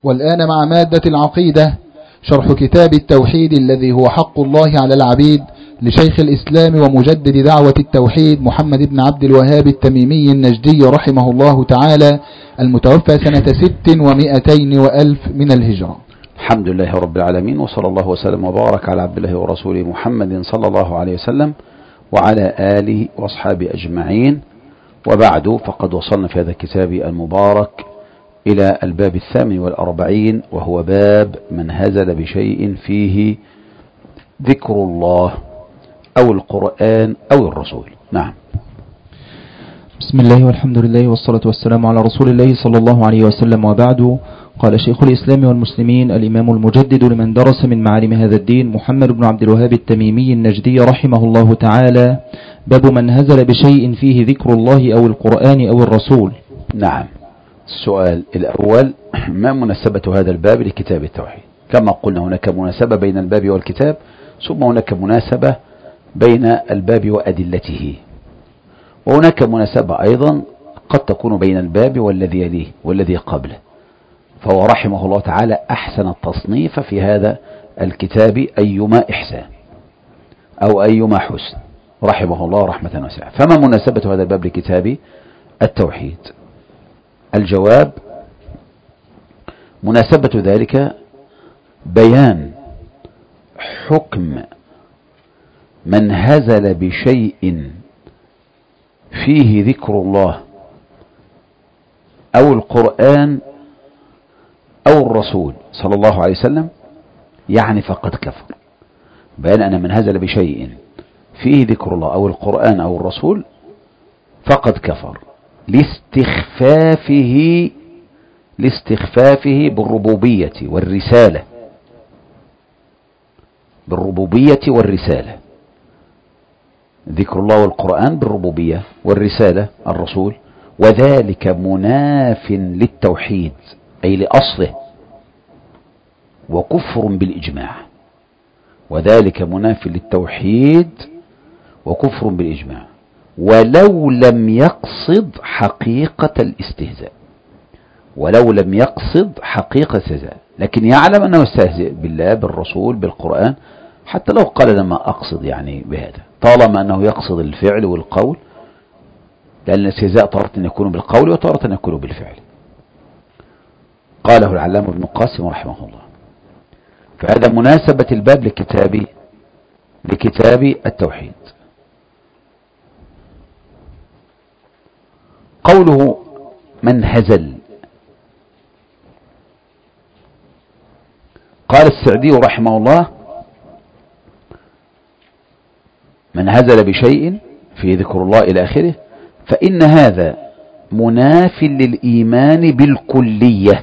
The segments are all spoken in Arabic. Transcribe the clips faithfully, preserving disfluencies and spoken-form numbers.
والآن مع مادة العقيدة، شرح كتاب التوحيد الذي هو حق الله على العبيد لشيخ الإسلام ومجدد دعوة التوحيد محمد بن عبد الوهاب التميمي النجدي رحمه الله تعالى، المتوفى سنة ست ومئتين وألف من الهجرة. الحمد لله رب العالمين، وصلى الله وسلم وبارك على عبد الله ورسوله محمد صلى الله عليه وسلم وعلى آله وأصحابه أجمعين، وبعد، فقد وصلنا في هذا الكتاب المبارك إلى الباب الثامن والأربعين، وهو باب من هزل بشيء فيه ذكر الله أو القرآن أو الرسول. نعم. بسم الله والحمد لله والصلاة والسلام على رسول الله صلى الله عليه وسلم، وبعد. قال شيخ الإسلام والمسلمين الإمام المجدد لمن درس من معالم هذا الدين محمد بن عبد الوهاب التميمي النجدي رحمه الله تعالى: باب من هزل بشيء فيه ذكر الله أو القرآن أو الرسول. نعم. السؤال الأول: ما مناسبة هذا الباب لكتاب التوحيد؟ كما قلنا هناك مناسبة بين الباب والكتاب، ثم هناك مناسبة بين الباب وأدلته، وهناك مناسبة أيضا قد تكون بين الباب والذي يليه والذي قبله. فهو رحمه الله تعالى أحسن التصنيف في هذا الكتاب أيما إحسان أو أيما حسن، رحمه الله رحمة واسعة. فما مناسبة هذا الباب لكتاب التوحيد؟ الجواب: مناسبة ذلك بيان حكم من هزل بشيء فيه ذكر الله أو القرآن أو الرسول صلى الله عليه وسلم، يعني فقد كفر. بيان أن من هزل بشيء فيه ذكر الله أو القرآن أو الرسول فقد كفر، لاستخفافه لاستخفافه بالربوبية والرسالة بالربوبية والرسالة ذكر الله والقرآن بالربوبية والرسالة الرسول، وذلك مناف للتوحيد أي لأصله، وكفر بالإجماع. وذلك مناف للتوحيد وكفر بالإجماع، ولو لم يقصد حقيقة الاستهزاء ولو لم يقصد حقيقة الاستهزاء لكن يعلم أنه يستهزئ بالله بالرسول بالقرآن، حتى لو قال لما أقصد يعني بهذا، طالما أنه يقصد الفعل والقول، لأن الاستهزاء تارة أن يكون بالقول وتارة أن يكون بالفعل. قاله العلام ابن قاسم رحمه الله. فهذا مناسبة الباب لكتاب لكتاب التوحيد. قوله من هزل، قال السعدي رحمه الله: من هزل بشيء في ذكر الله إلى آخره، فإن هذا مناف للإيمان بالكلية.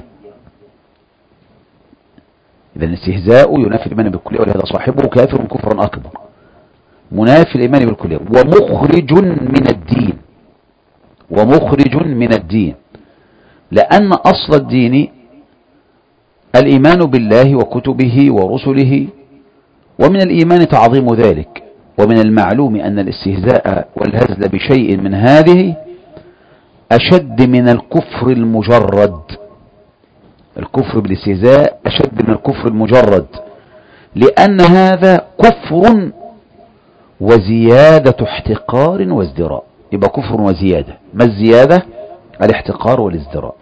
إذا الاستهزاء ينافي الإيمان بالكلية، ولهذا صاحبه كافر كفرا أكبر. منافي الإيمان بالكلية ومخرج من الدين ومخرج من الدين لأن أصل الدين الإيمان بالله وكتبه ورسله، ومن الإيمان تعظيم ذلك. ومن المعلوم أن الاستهزاء والهزل بشيء من هذه أشد من الكفر المجرد. الكفر بالاستهزاء أشد من الكفر المجرد، لأن هذا كفر وزيادة احتقار وازدراء. يبقى كفر وزيادة. ما الزيادة؟ الاحتقار والازدراء.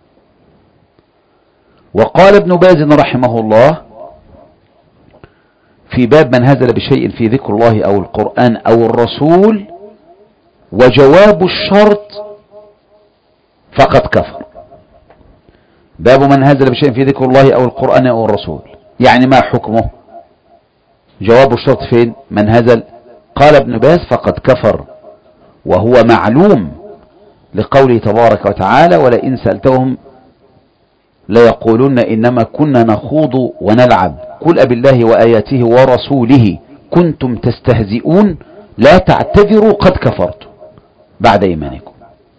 وقال ابن باز رحمه الله في باب من هزل بشيء في ذكر الله أو القرآن أو الرسول: وجواب الشرط فقد كفر. باب من هزل بشيء في ذكر الله أو القرآن أو الرسول، يعني ما حكمه؟ جواب الشرط فين؟ من هزل. قال ابن باز: فقد كفر، وهو معلوم لقوله تبارك وتعالى: ولئن سألتهم ليقولن إنما كنا نخوض ونلعب قل أبالله وآياته ورسوله كنتم تستهزئون لا تعتذروا قد كفرتم بعد إيمانكم.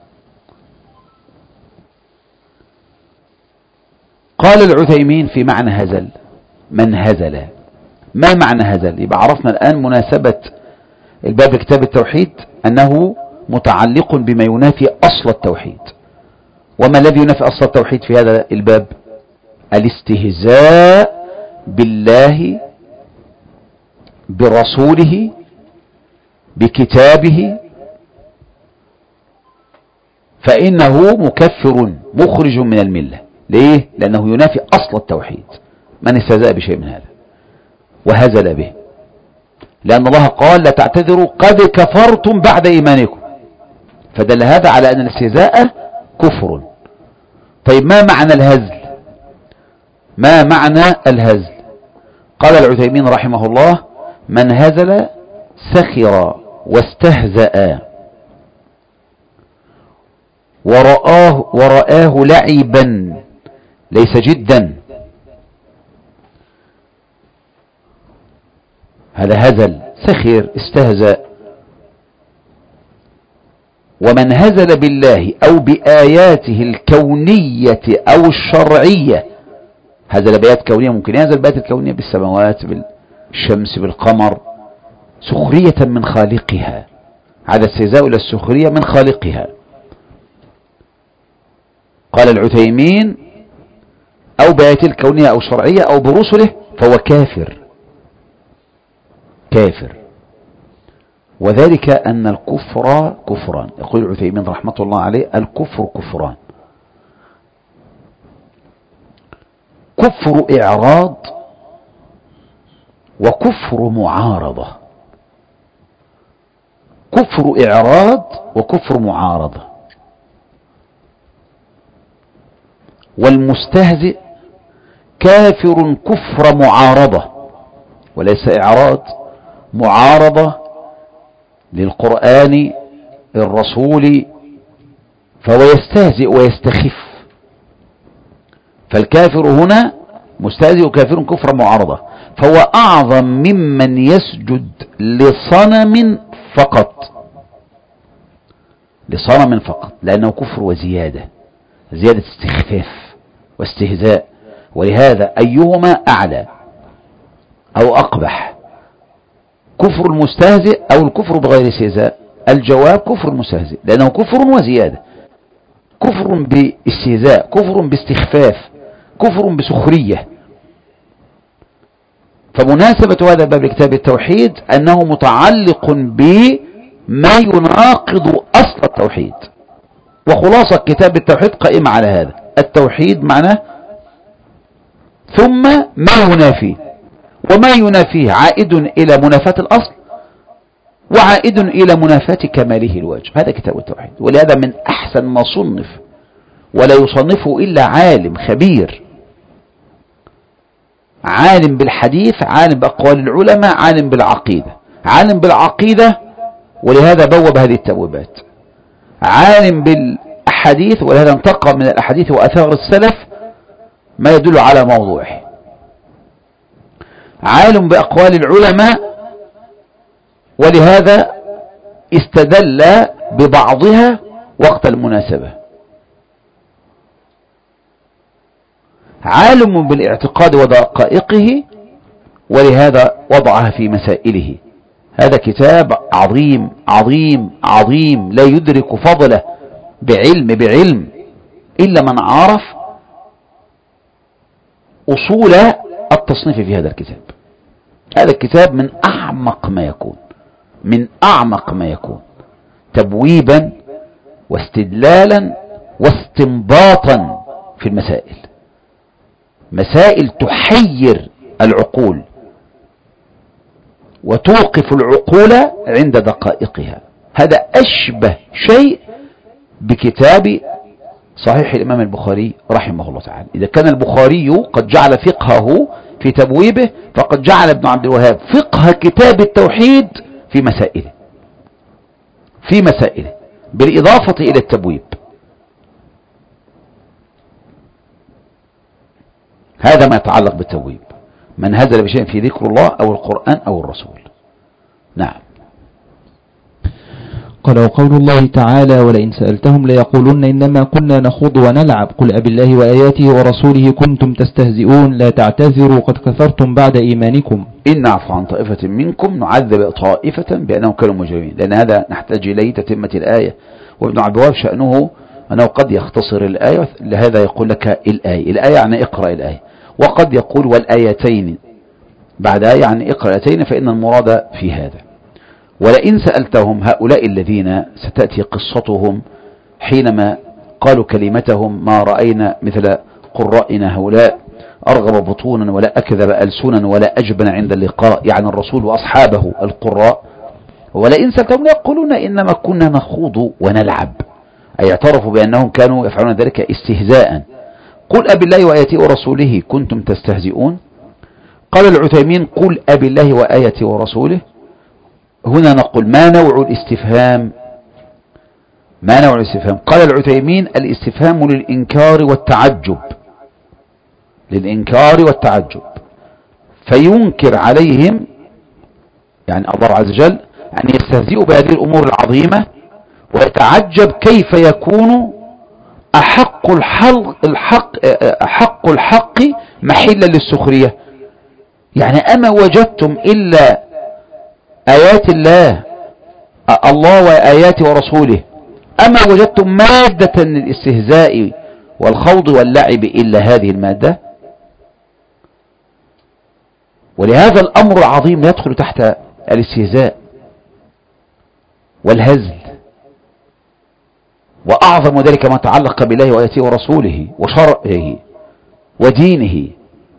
قال العثيمين في معنى هزل: من هزل. ما معنى هزل؟ يبقى عرفنا الآن مناسبة الباب كتاب التوحيد، أنه متعلق بما ينافي أصل التوحيد. وما الذي ينافي أصل التوحيد في هذا الباب؟ الاستهزاء بالله برسوله بكتابه فإنه مكفر مخرج من الملة. ليه؟ لأنه ينافي أصل التوحيد. من استهزأ بشيء من هذا وهزل به، لأن الله قال لا تعتذروا قد كفرتم بعد إيمانكم، فدل هذا على أن الاستهزاء كفر. طيب ما معنى الهزل؟ ما معنى الهزل؟ قال العثيمين رحمه الله: من هزل سخر واستهزأ ورآه, ورآه لعبا ليس جدا، هذا هزل، سخر، استهزأ. ومن هزل بالله أو بآياته الكونية أو الشرعية، هزل بآيات كونية، ممكن يهزل بآيات الكونية بالسماوات بالشمس بالقمر سخرية من خالقها، هذا استهزاء إلى السخرية من خالقها. قال العثيمين: أو بآيات الكونية أو شرعية أو برسله فهو كافر كافر. وذلك أن الكفر كفران. يقول العثيمين رحمة الله عليه: الكفر كفران، كفر إعراض وكفر معارضة. كفر إعراض وكفر معارضة. والمستهزئ كافر كفر معارضة وليس إعراض، معارضة للقرآن الرسول، فهو يستهزئ ويستخف. فالكافر هنا مستهزئ كافر كفر معارضة، فهو أعظم ممن يسجد لصنم فقط، لصنم فقط، لأنه كفر وزيادة، زيادة استخفاف واستهزاء. ولهذا أيهما أعلى أو أقبح، كفر المستهزئ أو الكفر بغير استهزاء؟ الجواب كفر المستهزئ، لأنه كفر وزيادة، كفر باستهزاء، كفر باستخفاف، كفر بسخرية. فمناسبة هذا باب كتاب التوحيد أنه متعلق بما يناقض أصل التوحيد، وخلاصة كتاب التوحيد قائمة على هذا. التوحيد معناه ثم ما ينافيه، وما ينافيه عائد إلى منافاة الأصل وعائد إلى منافاة كماله الواجب. هذا كتاب التوحيد، ولهذا من أحسن ما صنف، ولا يصنفه إلا عالم خبير، عالم بالحديث، عالم بأقوال العلماء، عالم بالعقيدة، عالم بالعقيدة ولهذا بوب هذه التبويبات، عالم بالأحاديث ولهذا انتقى من الأحاديث وأثار السلف ما يدل على موضوعه، عالم بأقوال العلماء ولهذا استدل ببعضها وقت المناسبة، عالم بالاعتقاد ودقائقه ولهذا وضعها في مسائله. هذا كتاب عظيم عظيم عظيم لا يدرك فضله بعلم بعلم إلا من عرف أصول التصنيف في هذا الكتاب. هذا الكتاب من أعمق ما يكون، من أعمق ما يكون تبويبا واستدلالا واستنباطا في المسائل، مسائل تحير العقول وتوقف العقول عند دقائقها. هذا أشبه شيء بكتاب صحيح الإمام البخاري رحمه الله تعالى. إذا كان البخاري قد جعل فقهه في تبويبه، فقد جعل ابن عبد الوهاب فقه كتاب التوحيد في مسائله في مسائله بالإضافة إلى التبويب. هذا ما يتعلق بالتبويب، من هزل بشيء في ذكر الله أو القرآن أو الرسول. نعم. قال: وقول الله تعالى: ولئن سألتهم ليقولن إنما كنا نخوض ونلعب قل أبالله وآياته ورسوله كنتم تستهزئون لا تعتذروا قد كفرتم بعد إيمانكم إن نعفو عن طائفة منكم نعذب طائفة بأنهم كانوا مجرمين. لأن هذا نحتاج إليه تتمة الآية. وابن عبد الوهاب شأنه أنه قد يختصر الآية، لهذا يقول لك الآية الآية يعني اقرأ الآية، وقد يقول والآيتين بعدها يعني اقرأ الآيتين، فإن المراد في هذا. ولئن سألتهم هؤلاء الذين ستأتي قصتهم حينما قالوا كلمتهم ما رأينا مثل قرائنا هؤلاء أرغب بطونا ولا أكذب ألسنا ولا أجبن عند اللقاء، يعني الرسول وأصحابه القراء. ولئن سألتهم يقولون إنما كنا نخوض ونلعب، أي اعترفوا بأنهم كانوا يفعلون ذلك استهزاء. قل أبي الله وآياته ورسوله كنتم تستهزئون. قال العثيمين قل أبي الله وآياته ورسوله، هنا نقول ما نوع الاستفهام؟ ما نوع الاستفهام؟ قال العثيمين الاستفهام للإنكار والتعجب، للإنكار والتعجب، فينكر عليهم يعني الله عز وجل أن يستهزئوا بهذه الأمور العظيمة، ويتعجب كيف يكون أحق الحق, الحق, أحق الحق محلا للسخرية. يعني أما وجدتم إلا آيات الله الله وآياته ورسوله، أما وجدتم مادة للاستهزاء والخوض واللعب إلا هذه المادة؟ ولهذا الأمر العظيم لا يدخل تحت الاستهزاء والهزل، وأعظم ذلك ما تعلق بالله وآياته ورسوله وشرعه ودينه.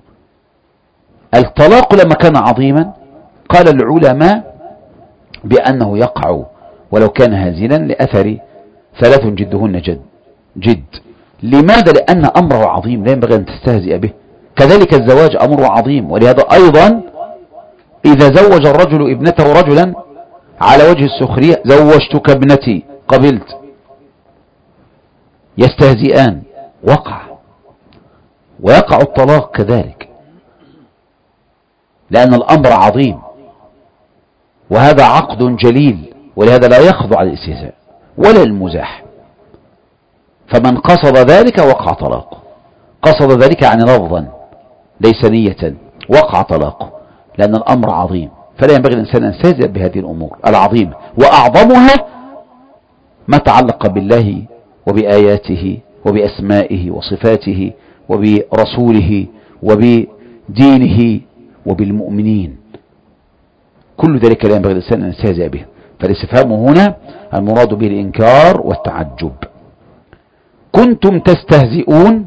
الطلاق لما كان عظيما قال العلماء بأنه يقع ولو كان هازلا لأثر ثلاث جدهن جد جد. لماذا؟ لأن أمره عظيم لا ينبغي أن تستهزئ به. كذلك الزواج أمره عظيم، ولهذا أيضا إذا زوج الرجل ابنته رجلا على وجه السخرية زوجتك ابنتي قبلت، يستهزئان، وقع. ويقع الطلاق كذلك، لأن الأمر عظيم وهذا عقد جليل، ولهذا لا يخضع للاستهزاء ولا المزاح. فمن قصد ذلك وقع طلاقه، قصد ذلك يعني لفظا ليس نية، وقع طلاقه، لأن الأمر عظيم. فلا ينبغي الإنسان أن يستهزئ بهذه الأمور العظيمة، وأعظمها ما تعلق بالله وبآياته وبأسمائه وصفاته وبرسوله وبدينه وبالمؤمنين. كل ذلك لا ينبغي الإنسان أن يستهزئ به. فالاستفهام هنا المراد به الإنكار والتعجب. كنتم تستهزئون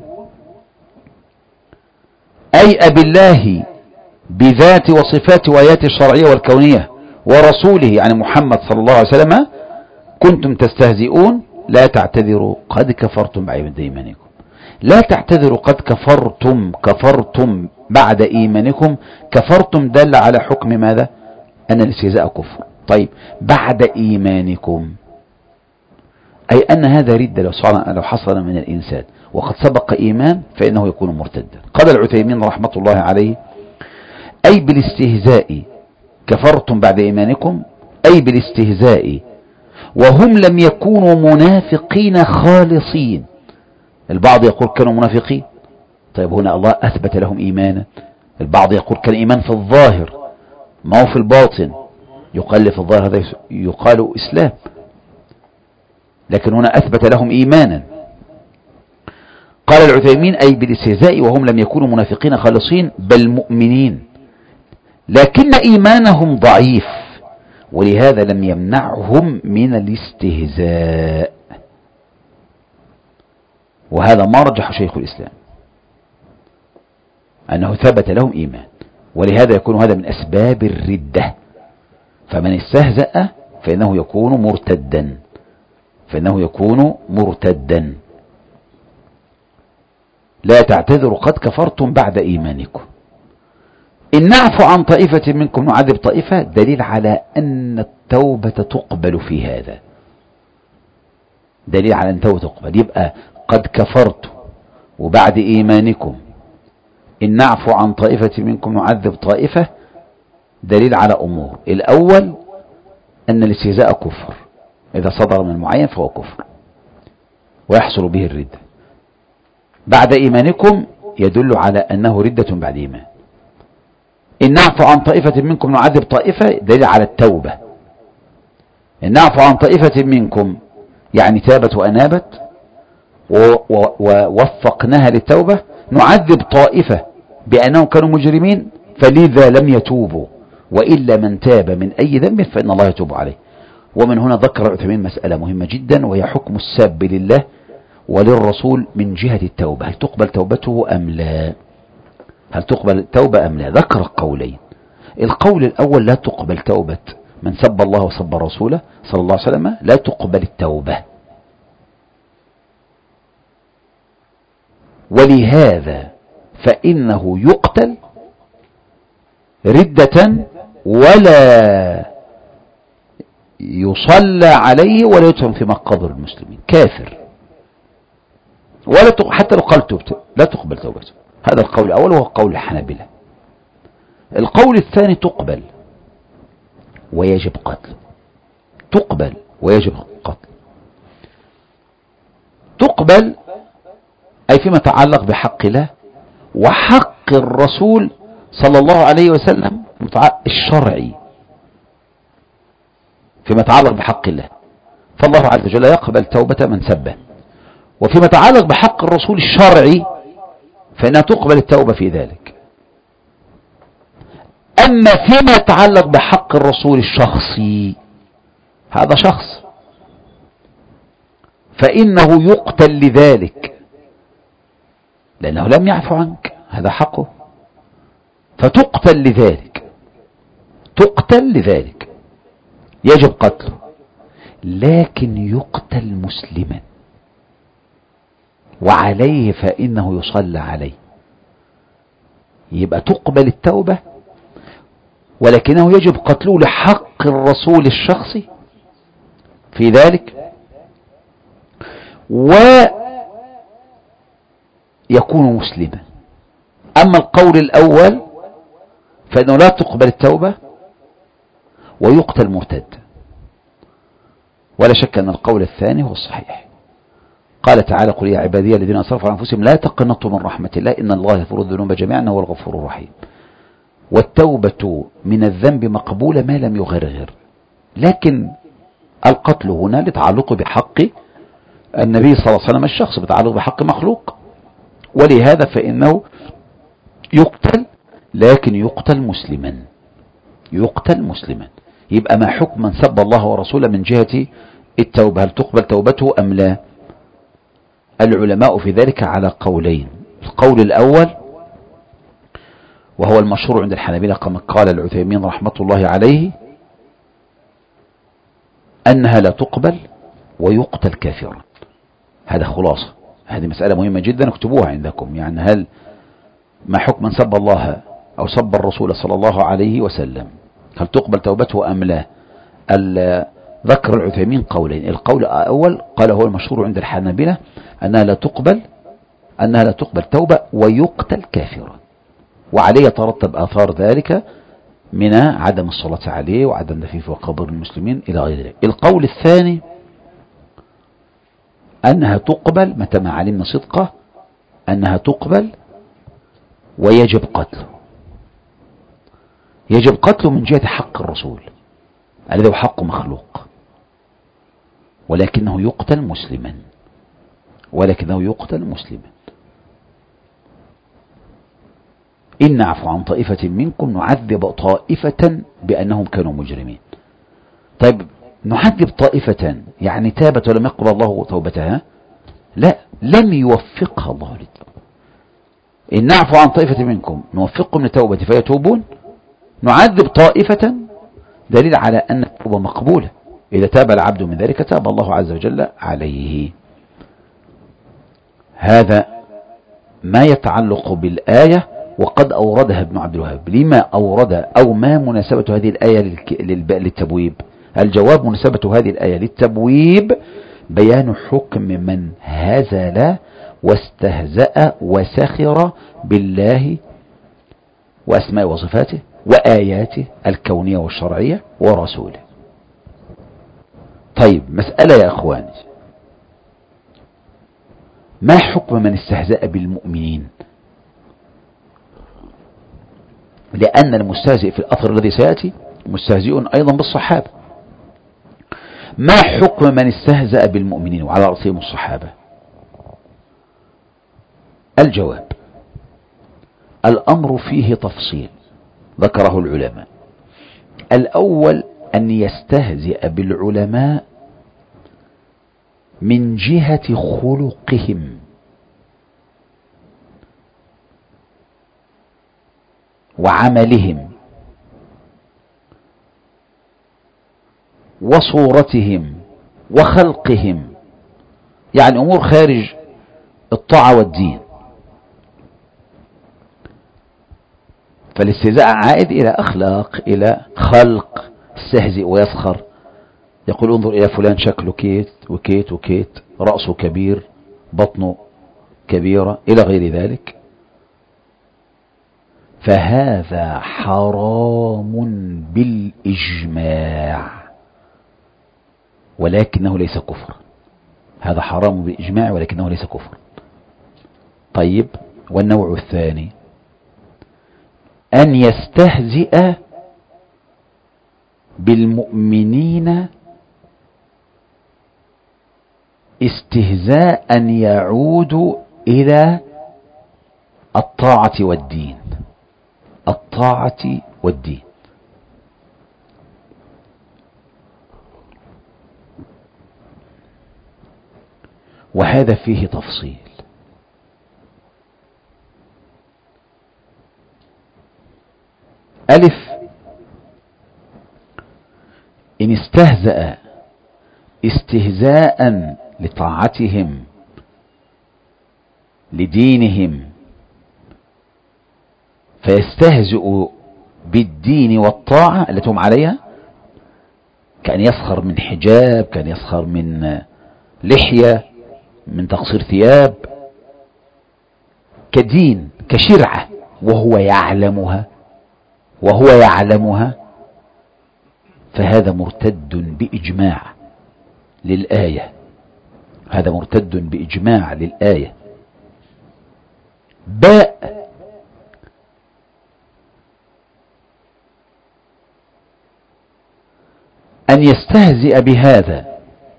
أي أبي الله بذات وصفات وآياته الشرعية والكونية ورسوله يعني محمد صلى الله عليه وسلم، كنتم تستهزئون لا تعتذروا قد كفرتم بعد إيمانكم. لا تعتذروا قد كفرتم، كفرتم بعد إيمانكم. كفرتم دل على حكم ماذا؟ أن الاستهزاء كفر. طيب بعد إيمانكم أي أن هذا ردة لو, لو حصل من الإنسان وقد سبق إيمان فإنه يكون مرتدا. قال العثيمين رحمة الله عليه أي بالاستهزاء كفرتم بعد إيمانكم، أي بالاستهزاء وهم لم يكونوا منافقين خالصين. البعض يقول كانوا منافقين، طيب هنا الله أثبت لهم إيمانا. البعض يقول كان إيمان في الظاهر ما هو في الباطن، يقال في الظاهر هذا يقال إسلام، لكن هنا أثبت لهم إيمانا. قال العثيمين أي بالاستهزاء وهم لم يكونوا منافقين خالصين بل مؤمنين، لكن إيمانهم ضعيف ولهذا لم يمنعهم من الاستهزاء. وهذا ما رجح شيخ الإسلام أنه ثبت لهم إيمان، ولهذا يكون هذا من أسباب الردة. فمن استهزأ فإنه يكون مرتدا، فإنه يكون مرتدا. لا تعتذروا قد كفرتم بعد إيمانكم. إن نعفو عن طائفة منكم نعذب طائفة، دليل على أن التوبة تقبل في هذا، دليل على أن التوبة تقبل. يبقى قد كفرت وبعد إيمانكم إن نعفو عن طائفة منكم نعذب طائفة، دليل على أمور. الأول أن الاستهزاء كفر، إذا صدر من معين فهو كفر ويحصل به الردة. بعد إيمانكم يدل على أنه ردة بعد إيمان. إن نعفو عن طائفة منكم نعذب طائفة، دليل على التوبة. إن نعفو عن طائفة منكم يعني تابت وأنابت ووفقناها للتوبة نعذب طائفة بأنهم كانوا مجرمين فلذا لم يتوبوا، وإلا من تاب من أي ذنب فإن الله يتوب عليه. ومن هنا ذكر عثيمين مسألة مهمة جدا، وهي حكم الساب لله وللرسول من جهة التوبة، هل تقبل توبته أم لا؟ هل تقبل التوبة أم لا؟ ذكر قولين. القول الأول لا تقبل توبة من سب الله وسب رسوله صلى الله عليه وسلم، لا تقبل التوبة، ولهذا فإنه يقتل ردة ولا يصلى عليه ولا يدفن في مقابر المسلمين، كافر، ولا حتى لو قال توبته لا تقبل توبته. هذا القول الأول وهو قول الحنابلة. القول الثاني تقبل ويجب قتله، تقبل ويجب قتله. تقبل أي فيما يتعلق بحق الله وحق الرسول صلى الله عليه وسلم الشرعي، فيما يتعلق بحق الله فالله عز وجل يقبل توبة من سبه، وفيما يتعلق بحق الرسول الشرعي فإنها تقبل التوبة في ذلك. أما فيما يتعلق بحق الرسول الشخصي، هذا شخص فإنه يقتل لذلك، لأنه لم يعفو عنك، هذا حقه، فتقتل لذلك، تقتل لذلك يجب قتله، لكن يقتل مسلما وعليه فإنه يصلى عليه. يبقى تقبل التوبة ولكنه يجب قتله لحق الرسول الشخصي في ذلك، ويكون مسلما. أما القول الأول فإنه لا تقبل التوبة ويقتل مرتد، ولا شك أن القول الثاني هو الصحيح. قال تعالى: قل يا عبادي الذين أسرفوا على أنفسهم لا تقنطوا من رحمة الله إن الله يغفر الذنوب جميعا وهو الغفور الرحيم. والتوبة من الذنب مقبولة ما لم يغرغر، لكن القتل هنا لتعلق بحق النبي صلى الله عليه وسلم الشخص، بتعلق بحق مخلوق، ولهذا فإنه يقتل، لكن يقتل مسلما، يقتل مسلما. يبقى ما حكم من سب الله ورسوله من جهة التوبة، هل تقبل توبته أم لا؟ العلماء في ذلك على قولين. القول الأول وهو المشهور عند الحنابلة كما قال العثيمين رحمة الله عليه، أنها لا تقبل ويقتل كافرا. هذا خلاصة، هذه مسألة مهمة جدا اكتبوها عندكم. يعني هل ما حكم من سب الله أو سب الرسول صلى الله عليه وسلم، هل تقبل توبته أم لا؟ ذكر العثيمين قولين. القول الأول قال هو المشهور عند الحنابلة أنها لا تقبل، أنها لا تقبل توبة ويقتل كافرا، وعليه يترتب آثار ذلك من عدم الصلاة عليه وعدم دفنه في قبر المسلمين إلى غير ذلك. القول الثاني أنها تقبل متى ما علمنا صدقه، أنها تقبل ويجب قتله، يجب قتله من جهة حق الرسول الذي هو حق مخلوق، ولكنه يقتل مسلما، ولكنه يقتل مسلما. إن نعفو عن طائفة منكم نعذب طائفة بأنهم كانوا مجرمين. طيب نعذب طائفة يعني تابت ولم يقبل الله توبتها؟ لا، لم يوفقها الله للتوبة. إن نعفو عن طائفة منكم نوفقهم للتوبة فيتوبون، نعذب طائفة، دليل على أن التوبة مقبولة. إذا تاب العبد من ذلك تاب الله عز وجل عليه. هذا ما يتعلق بالآية، وقد أوردها ابن عبد الوهاب. لما أورد أو ما مناسبة هذه الآية للتبويب؟ الجواب: مناسبة هذه الآية للتبويب بيان حكم من هزل واستهزأ وسخر بالله وأسماء وصفاته وآياته الكونية والشرعية ورسوله. طيب مسألة يا أخواني، ما حكم من استهزأ بالمؤمنين؟ لأن المستهزئ في الأثر الذي سيأتي مستهزئ أيضا بالصحابة. ما حكم من استهزأ بالمؤمنين وعلى رأسهم الصحابة؟ الجواب: الأمر فيه تفصيل ذكره العلماء. الأول أن يستهزئ بالعلماء من جهة خلقهم وعملهم وصورتهم وخلقهم، يعني أمور خارج الطاعة والدين. فالاستهزاء عائد إلى أخلاق، إلى خلق. استهزئ ويسخر، يقول انظر إلى فلان شكله كيت وكيت وكيت، رأسه كبير، بطنه كبيرة، إلى غير ذلك. فهذا حرام بالإجماع، ولكنه ليس كفر. هذا حرام بالإجماع ولكنه ليس كفر. طيب، والنوع الثاني أن يستهزئ بالمؤمنين استهزاء يعود إلى الطاعة والدين. الطاعة والدين. وهذا فيه تفصيل. ألف: إن استهزأ استهزاء لطاعتهم لدينهم فيستهزئ بالدين والطاعة التي هم عليها، كأن يسخر من حجاب، كأن يسخر من لحية، من تقصير ثياب، كدين كشرعة وهو يعلمها وهو يعلمها، فهذا مرتد بإجماع للآية. هذا مرتد بإجماع للآية. باء: أن يستهزئ بهذا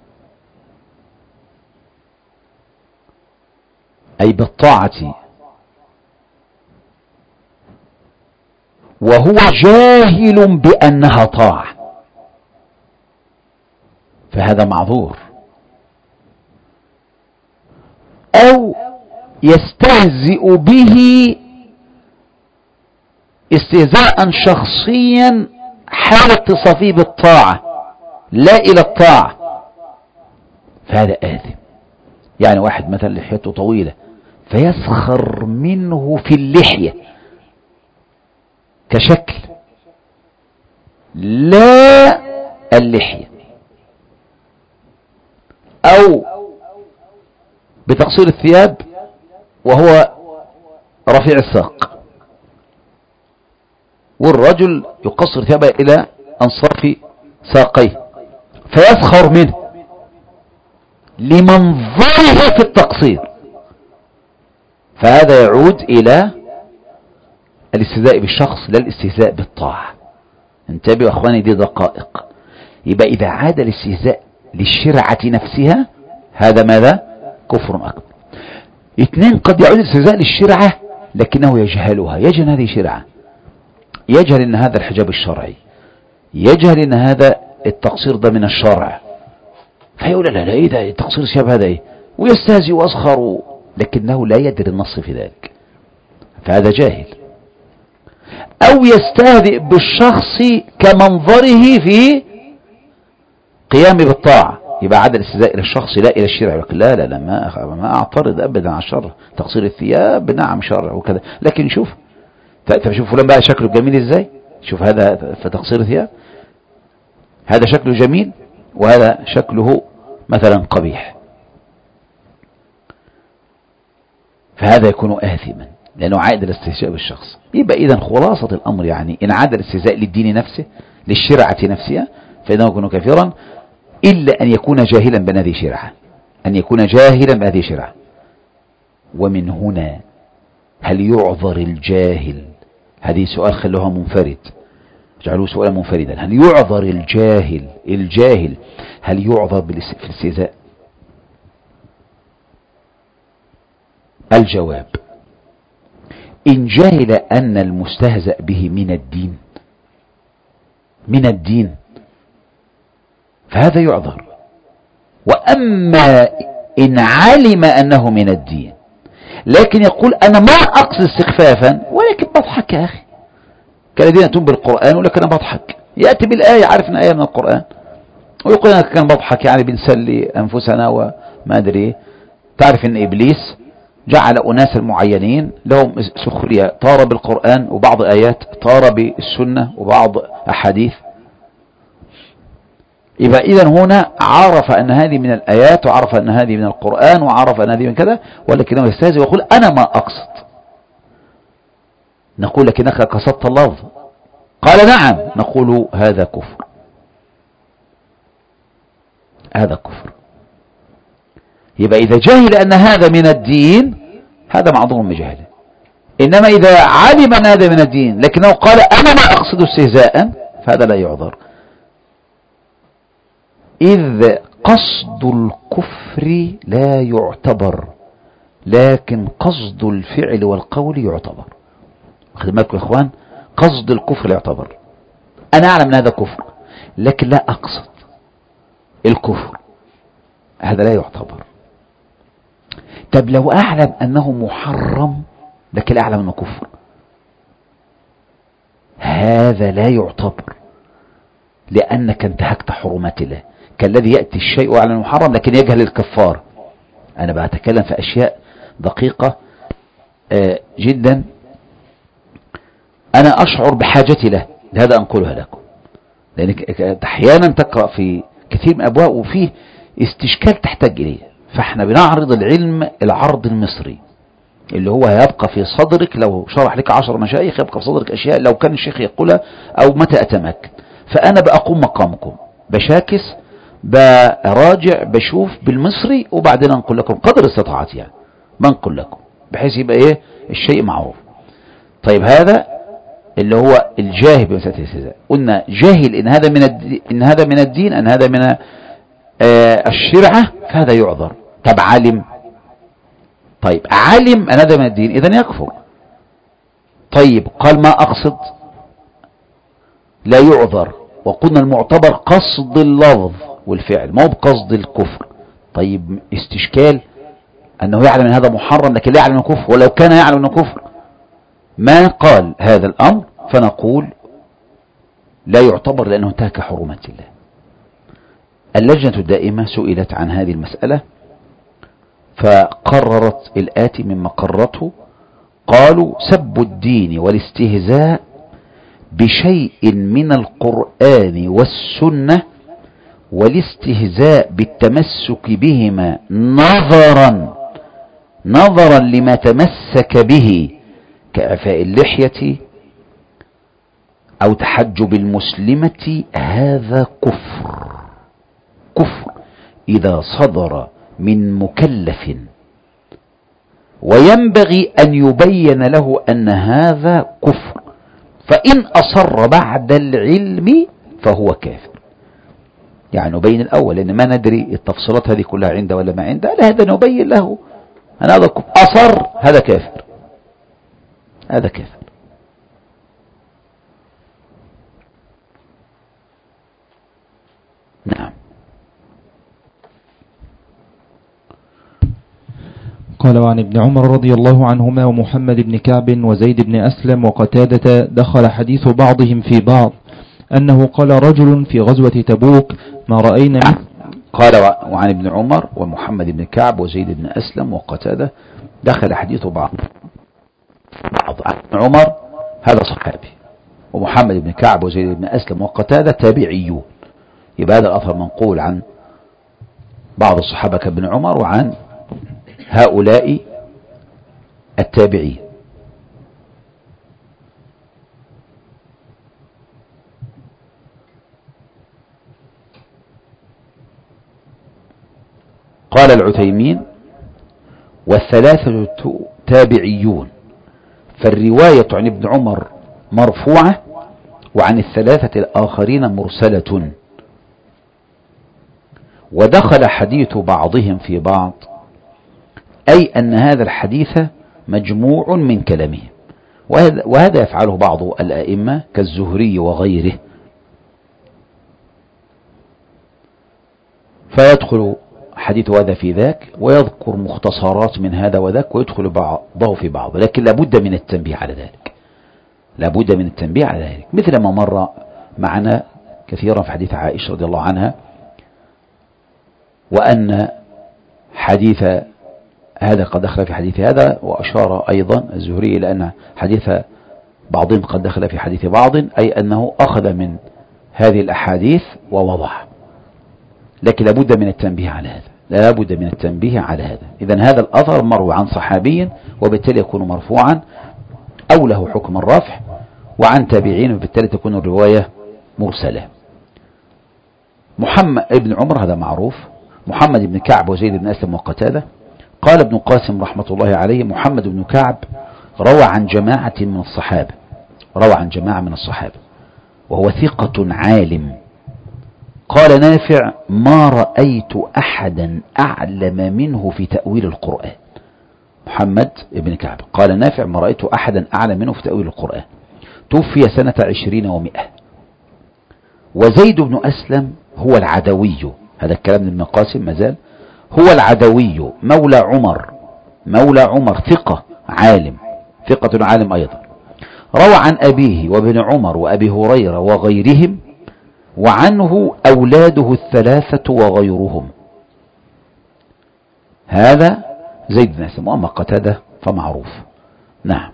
أي بالطاعة وهو جاهل بأنها طاعة، فهذا معذور. أو يستهزئ به استهزاء شخصيا حال اتصافه بالطاعة لا إلى الطاعة، فهذا آثم. يعني واحد مثلا لحيته طويلة فيسخر منه في اللحية كشكل لا اللحية، أو بتقصير الثياب وهو رفيع الساق، والرجل يقصر ثيابه إلى أنصاف ساقيه فيسخر منه لمنظره في التقصير، فهذا يعود إلى الاستهزاء بالشخص لا الاستهزاء بالطاعة. انتبهوا أخواني، دي دقائق. يبقى إذا عاد الاستهزاء للشرعة نفسها هذا ماذا؟ كفر أكبر. اثنين: قد يعود الاستهزاء للشرعة لكنه يجهلها، يجهل هذه شرعة، يجهل ان هذا الحجاب الشرعي، يجهل ان هذا التقصير ده من الشرع، فيقول لا لا ايه ده التقصير ثياب هذا ايه، ويستهزئ ويسخر لكنه لا يدري النص في ذلك، فهذا جاهل. او يستهزئ بالشخص كمنظره في قيام بالطاعة، يبقى عاد الاستهزاء الى الشخص لا الى الشرع. يقول لا لا لا ما, ما اعترض ابدا على الشرع، تقصير الثياب نعم شرع وكذا، لكن شوف شوف فلان بقى شكله جميل ازاي، شوف هذا في تقصير الثياب هذا شكله جميل وهذا شكله مثلا قبيح، فهذا يكون آثما لأنه عائد الاستهزاء بالشخص. يبقى إذن خلاصة الأمر يعني إن عاد الاستهزاء للدين نفسه للشرعة نفسها فإنه يكون كافرا، إلا أن يكون جاهلا بهذه شرعة، أن يكون جاهلا بهذه شرعة. ومن هنا هل يعذر الجاهل؟ هذه سؤال خلوها منفرد، جعلوه سؤالا منفردا. هل يعذر الجاهل الجاهل هل يعذر في الاستهزاء؟ الجواب: إن جهل أن المستهزأ به من الدين من الدين فهذا يعذر. وأما إن علم أنه من الدين لكن يقول أنا ما أقصد استخفافا ولكن بضحك يا أخي كالذين يأتون بالقرآن ولكن أنا بضحك، يأتي بالآية عارف أن آية من القرآن ويقول أنا كان بضحك يعني بنسلي أنفسنا وما أدري. تعرف أن إبليس جعل أناسا معينين لهم سخرية طار بالقرآن وبعض آيات، طار بالسنة وبعض أحاديث. يبقى إذن هنا عرف أن هذه من الآيات وعرف أن هذه من القرآن وعرف أن هذه من كذا، ولكنه يستهزئ ويقول أنا ما أقصد. نقول لكنك قصدت اللفظ. قال نعم. نقول هذا كفر، هذا كفر. يبقى إذا جهل أن هذا من الدين هذا معذور بجهله. إنما إذا علم أن هذا من الدين لكنه قال أنا ما أقصد استهزاء فهذا لا يعذر. إذ قصد الكفر لا يعتبر لكن قصد الفعل والقول يعتبر. خدوا بالكم يا إخوان، قصد الكفر لا يعتبر. أنا أعلم أن هذا كفر لكن لا أقصد الكفر، هذا لا يعتبر. طب لو أعلم أنه محرم لكن لا أعلم أنه كفر، هذا لا يعتبر لأنك انتهكت حرمات الله. كالذي يأتي الشيء على المحرم لكن يجهل الكفار. أنا بأتكلم في أشياء دقيقة جدا أنا أشعر بحاجتي له، لهذا أنقلها لكم. لأنك أحيانا تقرأ في كثير من أبواب وفيه استشكال تحتاج إليه، فإحنا بنعرض العلم العرض المصري اللي هو هيبقى في صدرك. لو شرح لك عشر مشايخ يبقى في صدرك أشياء لو كان الشيخ يقولها أو متى أتمكن. فأنا بأقوم مقامكم بشاكس براجع بشوف بالمصري وبعدين أنقل لكم قدر استطاعتي، يعني بنقل لكم بحيث يبقى إيه الشيء معروف. طيب هذا اللي هو الجاهل بمسألة الاستهزاء. قلنا جاهل إن هذا من الدين، إن هذا من الدين أن هذا من آه الشرعة فهذا يعذر. طب علم، طيب علم أن هذا من الدين إذن يكفر. طيب قال ما أقصد لا يعذر. وقلنا المعتبر قصد اللفظ والفعل ما هو بقصد الكفر. طيب استشكال أنه يعلم أن هذا محرم لكن لا يعلم أنه كفر، ولو كان يعلم أنه كفر ما قال هذا الأمر فنقول لا يعتبر لأنه انتهك حرمات الله. اللجنة الدائمة سئلت عن هذه المسألة فقررت الآتي مما قررته. قالوا سب الدين والاستهزاء بشيء من القرآن والسنة والاستهزاء بالتمسك بهما نظرا نظرا لما تمسك به كإعفاء اللحية أو تحجب المسلمة هذا كفر كفر إذا صدر من مكلف، وينبغي أن يبين له أن هذا كفر، فإن أصر بعد العلم فهو كافر. يعني نبين الأول لأن ما ندري التفصيلات هذه كلها عنده ولا ما عنده، لا هذا نبين له أن هذا كفر. أصر هذا كافر، هذا كافر. نعم. قال وعن ابن عمر رضي الله عنهما ومحمد بن كعب وزيد بن أسلم وقتادة دخل حديث بعضهم في بعض أنه قال رجل في غزوة تبوك ما رأينا نعم. قال وعن ابن عمر ومحمد بن كعب وزيد بن أسلم وقتادة دخل حديث بعض بعض عن ابن عمر هذا صحابي، ومحمد بن كعب وزيد بن أسلم وقتادة تابعيون. يبقى هذا الأثر منقول عن بعض الصحابة كابن عمر وعن هؤلاء التابعين. قال العثيمين والثلاثة تابعيون، فالرواية عن ابن عمر مرفوعة وعن الثلاثة الآخرين مرسلة. ودخل حديث بعضهم في بعض أي أن هذا الحديث مجموع من كلامهم. وهذا, وهذا يفعله بعض الأئمة كالزهري وغيره، فيدخل حديث هذا في ذاك ويذكر مختصرات من هذا وذاك ويدخل بعضه في بعض، لكن لابد من التنبيه على ذلك، لابد من التنبيه على ذلك، مثل ما مر معنا كثيرا في حديث عائشة رضي الله عنها، وأن حديث هذا قد دخل في حديث هذا، وأشار أيضا الزهري إلى أن حديث بعضهم قد دخل في حديث بعض، أي أنه أخذ من هذه الأحاديث ووضع، لكن لابد من التنبيه على هذا، لابد من التنبيه على هذا. إذن هذا الأثر مروي عن صحابي وبالتالي يكون مرفوعا أو له حكم الرفع، وعن تابعين وبالتالي تكون الرواية مرسلة. محمد ابن عمر هذا معروف، محمد بن كعب وزيد بن أسلم وقتادة. قال ابن قاسم رحمة الله عليه: محمد بن كعب روى عن جماعة من الصحابة، روى عن جماعة من الصحابة وهو ثقة عالم. قال نافع: ما رأيت أحدا أعلم منه في تأويل القرآن. محمد بن كعب قال نافع: ما رأيت أحدا أعلم منه في تأويل القرآن. توفي سنة عشرين ومئة. وزيد بن أسلم هو العدوي، هذا الكلام ابن قاسم مازال، هو العدوي مولى عمر، مولى عمر ثقة عالم، ثقة عالم أيضا. روى عن أبيه وابن عمر وأبي هريرة وغيرهم، وعنه أولاده الثلاثة وغيرهم. هذا زيد بن أسلم. وأما قتادة فمعروف. نعم.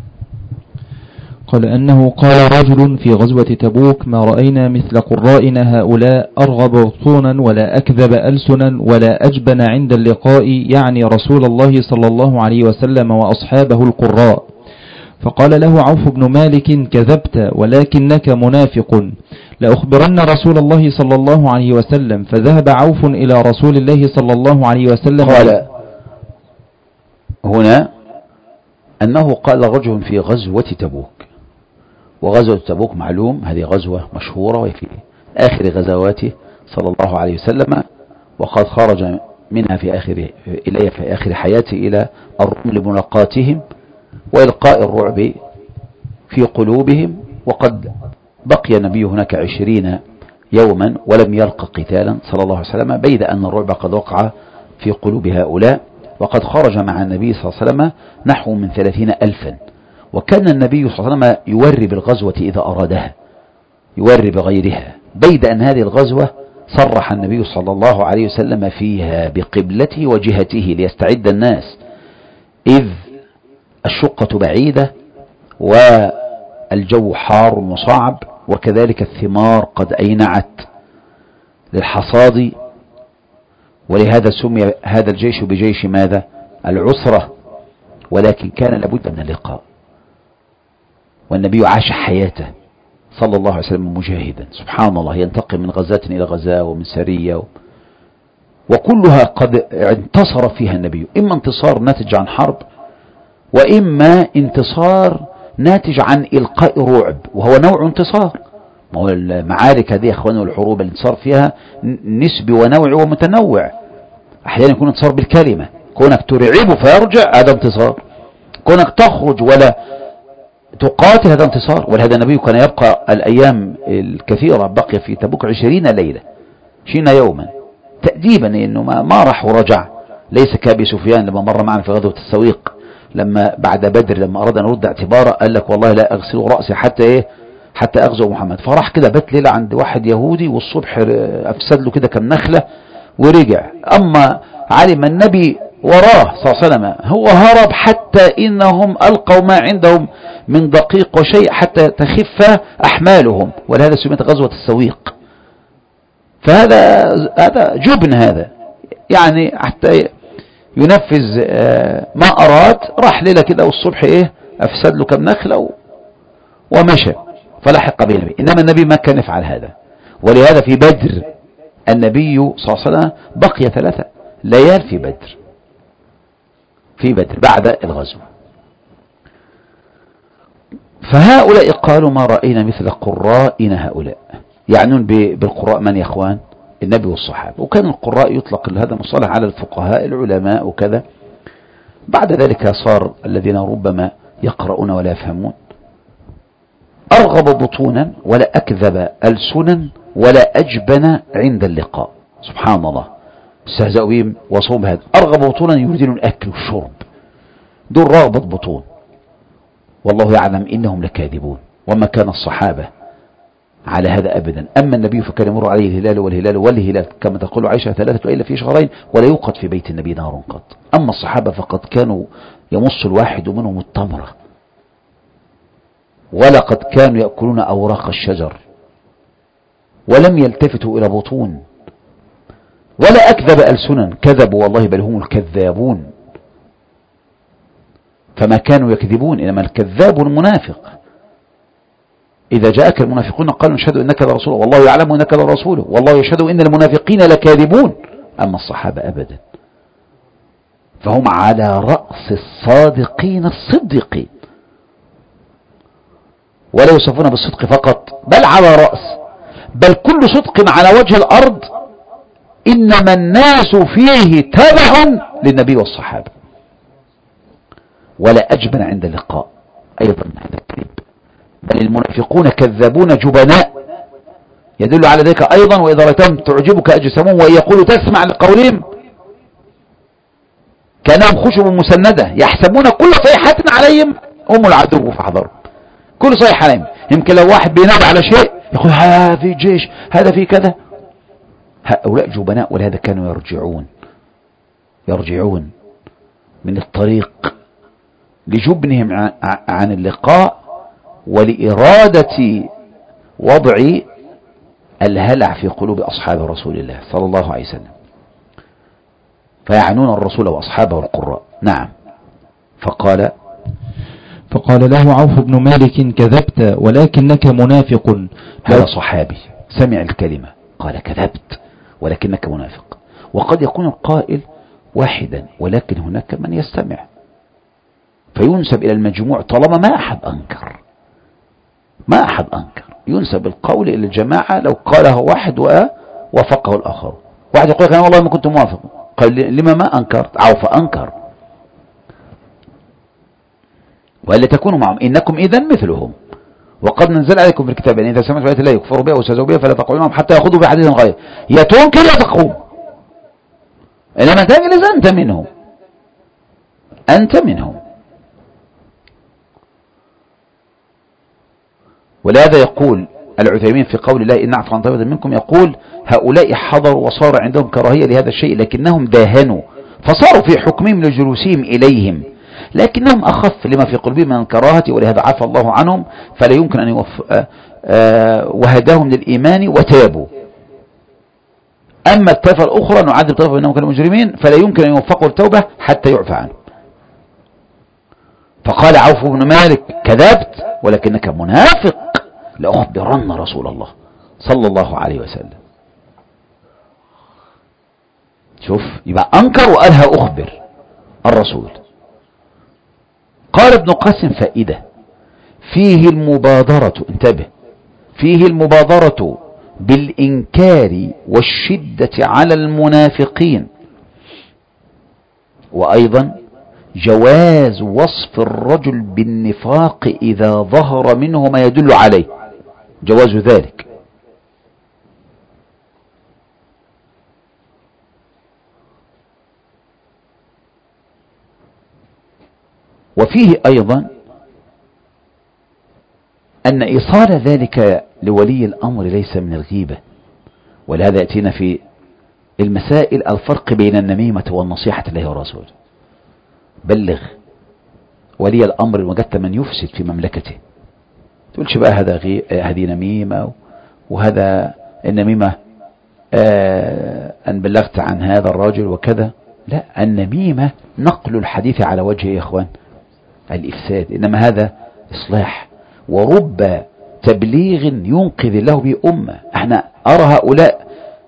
قال أنه قال رجل في غزوة تبوك: ما رأينا مثل قرائنا هؤلاء أرغب بطونا ولا أكذب ألسنا ولا أجبن عند اللقاء، يعني رسول الله صلى الله عليه وسلم وأصحابه القراء. فقال له عوف بن مالك: كذبت ولكنك منافق، لأخبرن رسول الله صلى الله عليه وسلم. فذهب عوف إلى رسول الله صلى الله عليه وسلم. قال هنا أنه قال رجل في غزوة تبوك، وغزوة تبوك معلوم هذه غزوة مشهورة وفي آخر غزواته صلى الله عليه وسلم، وقد خرج منها في آخر إلى في آخر حياته إلى الروم لملاقاتهم وإلقاء الرعب في قلوبهم، وقد بقي النبي هناك عشرين يوما ولم يلق قتالا صلى الله عليه وسلم، بيد أن الرعب قد وقع في قلوب هؤلاء. وقد خرج مع النبي صلى الله عليه وسلم نحو من ثلاثين ألفا، وكان النبي صلى الله عليه وسلم يوري بالغزوة إذا أرادها، يوري بغيرها، بيد أن هذه الغزوة صرح النبي صلى الله عليه وسلم فيها بقبلته وجهته ليستعد الناس، إذ الشقة بعيدة والجو حار مصعب، وكذلك الثمار قد أينعت للحصاد، ولهذا سمي هذا الجيش بجيش ماذا؟ العسرة. ولكن كان لابد من اللقاء، والنبي عاش حياته صلى الله عليه وسلم مجاهدا، سبحان الله، ينتقل من غزاة إلى غزاة ومن سرية، وكلها قد انتصر فيها النبي، إما انتصار ناتج عن حرب، وإما انتصار ناتج عن إلقاء رعب، وهو نوع انتصار. ما هو المعارك هذه يا أخواني والحروب الانتصار فيها نسبي ونوعي ومتنوع. أحيانا يكون انتصار بالكلمة، كونك ترعبه فيرجع هذا انتصار، كونك تخرج ولا تقاتل هذا انتصار. ولهذا النبي كان يبقى الأيام الكثيرة، بقي في تبوك عشرين ليلة، عشرين يوما تأديبا، إنه ما, ما راح ورجع، ليس كأبي سفيان لما مر معنا في غزوة السويق، لما بعد بدر لما أراد أن يرد اعتباره قال لك والله لا أغسل رأسي حتى إيه حتى أغزو محمد، فراح كده بات ليلة عند واحد يهودي، والصبح أفسد له كده كم نخلة ورجع. أما علم النبي وراه صلى الله عليه وسلم، هو هرب حتى إنهم ألقوا ما عندهم من دقيق وشيء حتى تخف أحمالهم، ولهذا سميت غزوة السويق. فهذا هذا جبن، هذا يعني حتى ينفذ ما أراد، راح ليلة كده والصبح إيه أفسد له كم نخلة ومشى، فلحق به النبي. إنما النبي ما كان يفعل هذا، ولهذا في بدر النبي صلى الله عليه وسلم بقي ثلاثة ليال في بدر، في بدر بعد الغزو. فهؤلاء قالوا: ما رأينا مثل قرائنا هؤلاء، يعنون بالقراء من يا اخوان؟ النبي والصحابة. وكان القراء يطلق هذا مصطلح على الفقهاء العلماء وكذا. بعد ذلك صار الذين ربما يقرؤون ولا يفهمون، أرغب بطونا ولا أكذب ألسنا ولا أجبن عند اللقاء. سبحان الله، استهزأوا بهم وصوم هذا. أرغب بطونا يريدون الأكل والشرب، دول رغبة بطون، والله يعلم إنهم لكاذبون. وما كان الصحابة على هذا أبدا. أما النبي فكان يمر عليه الهلال والهلال والهلال كما تقول عائشة ثلاثة إلا في شهرين ولا يوقد في بيت النبي نار قط. أما الصحابة فقد كانوا يمص الواحد منهم التمرة، ولقد كانوا يأكلون أوراق الشجر ولم يلتفتوا إلى بطون، ولا أكذب ألسنا، كذبوا والله بل هم الكذابون. فما كانوا يكذبون، إنما الكذاب المنافق. إذا جاءك المنافقون قالوا نشهد إنك لرسول والله يعلم إنك لرسوله والله يشهد إن المنافقين لكاذبون. أما الصحابة أبدا، فهم على رأس الصادقين الصديقين، ولا يوصفون بالصدق فقط بل على رأس، بل كل صدق على وجه الأرض إنما الناس فيه تبع للنبي والصحابة. ولا أجبن عند اللقاء، أيضا هذا الكذب، بل المنافقون كذابون جبناء. يدل على ذلك أيضا وإذا رأيتهم تعجبك أجسامهم وإن يقولوا تسمع لقولهم كانهم خشب مسندة يحسبون كل صيحة عليهم هم العدو فاحذروا. كل صيحة عليهم، يمكن لو واحد بينادي على شيء يقول هذا في جيش هذا في كذا. هؤلاء جبناء، ولهذا كانوا يرجعون يرجعون من الطريق لجبنهم عن اللقاء ولإرادة وضع الهلع في قلوب أصحاب رسول الله صلى الله عليه وسلم، فيعنون الرسول وأصحابه القراء. نعم. فقال فقال له عوف بن مالك كذبت ولكنك منافق. هذا صحابي سمع الكلمة قال كذبت ولكنك منافق. وقد يكون القائل واحدا ولكن هناك من يستمع فينسب إلى المجموع طالما ما أحد أنكر ما أحد أنكر ينسب القول إلى الجماعة. لو قاله واحد ووافقه الآخر، واحد يقول لك أنا والله ما كنت موافق، قال لما ما أنكرت؟ عوف أنكر. وإلا تكونوا معهم إنكم إذن مثلهم وقد ننزل عليكم في الكتاب يعني إذا سمعتم آيات لا يكفر بها واستهزئوا بها فلا تقعدوا معهم حتى يأخذوا بحديث غيره. يا تنكر يا تقوم، إنما تجلس أنت منهم أنت منهم. ولهذا يقول العثيمين في قول الله إن نعفو عن طائفة منكم، يقول هؤلاء حضروا وصار عندهم كراهية لهذا الشيء لكنهم داهنوا فصاروا في حكمهم لجلوسهم إليهم، لكنهم أخف لما في قلوبهم من الكراهة ولهذا عفى الله عنهم فلا يمكن أن يوف... وهداهم للإيمان وتابوا. أما الطائفة الأخرى نعذب طائفة منهم كانوا مجرمين فلا يمكن أن يوفقوا التوبة حتى يعفى عنهم. فقال عوف بن مالك كذبت ولكنك منافق لأخبرن رسول الله صلى الله عليه وسلم. شوف، يبقى أنكر وقالها أخبر الرسول. قال ابن قاسم فائدة فيه المبادرة، انتبه، فيه المبادرة بالإنكار والشدة على المنافقين، وأيضا جواز وصف الرجل بالنفاق إذا ظهر منه ما يدل عليه، جواز ذلك. وفيه أيضا أن إيصال ذلك لولي الأمر ليس من الغيبة، ولهذا يأتينا في المسائل الفرق بين النميمة والنصيحة لله ورسوله. بلغ ولي الأمر وجدت من يفسد في مملكته، تقولش بقى هذا غي... هذه نميمة وهذا النميمة آه أن بلغت عن هذا الرجل وكذا. لا، النميمة نقل الحديث على وجه يا إخوان الإفساد، إنما هذا إصلاح. ورب تبليغ ينقذ الله به أمة. احنا أرى هؤلاء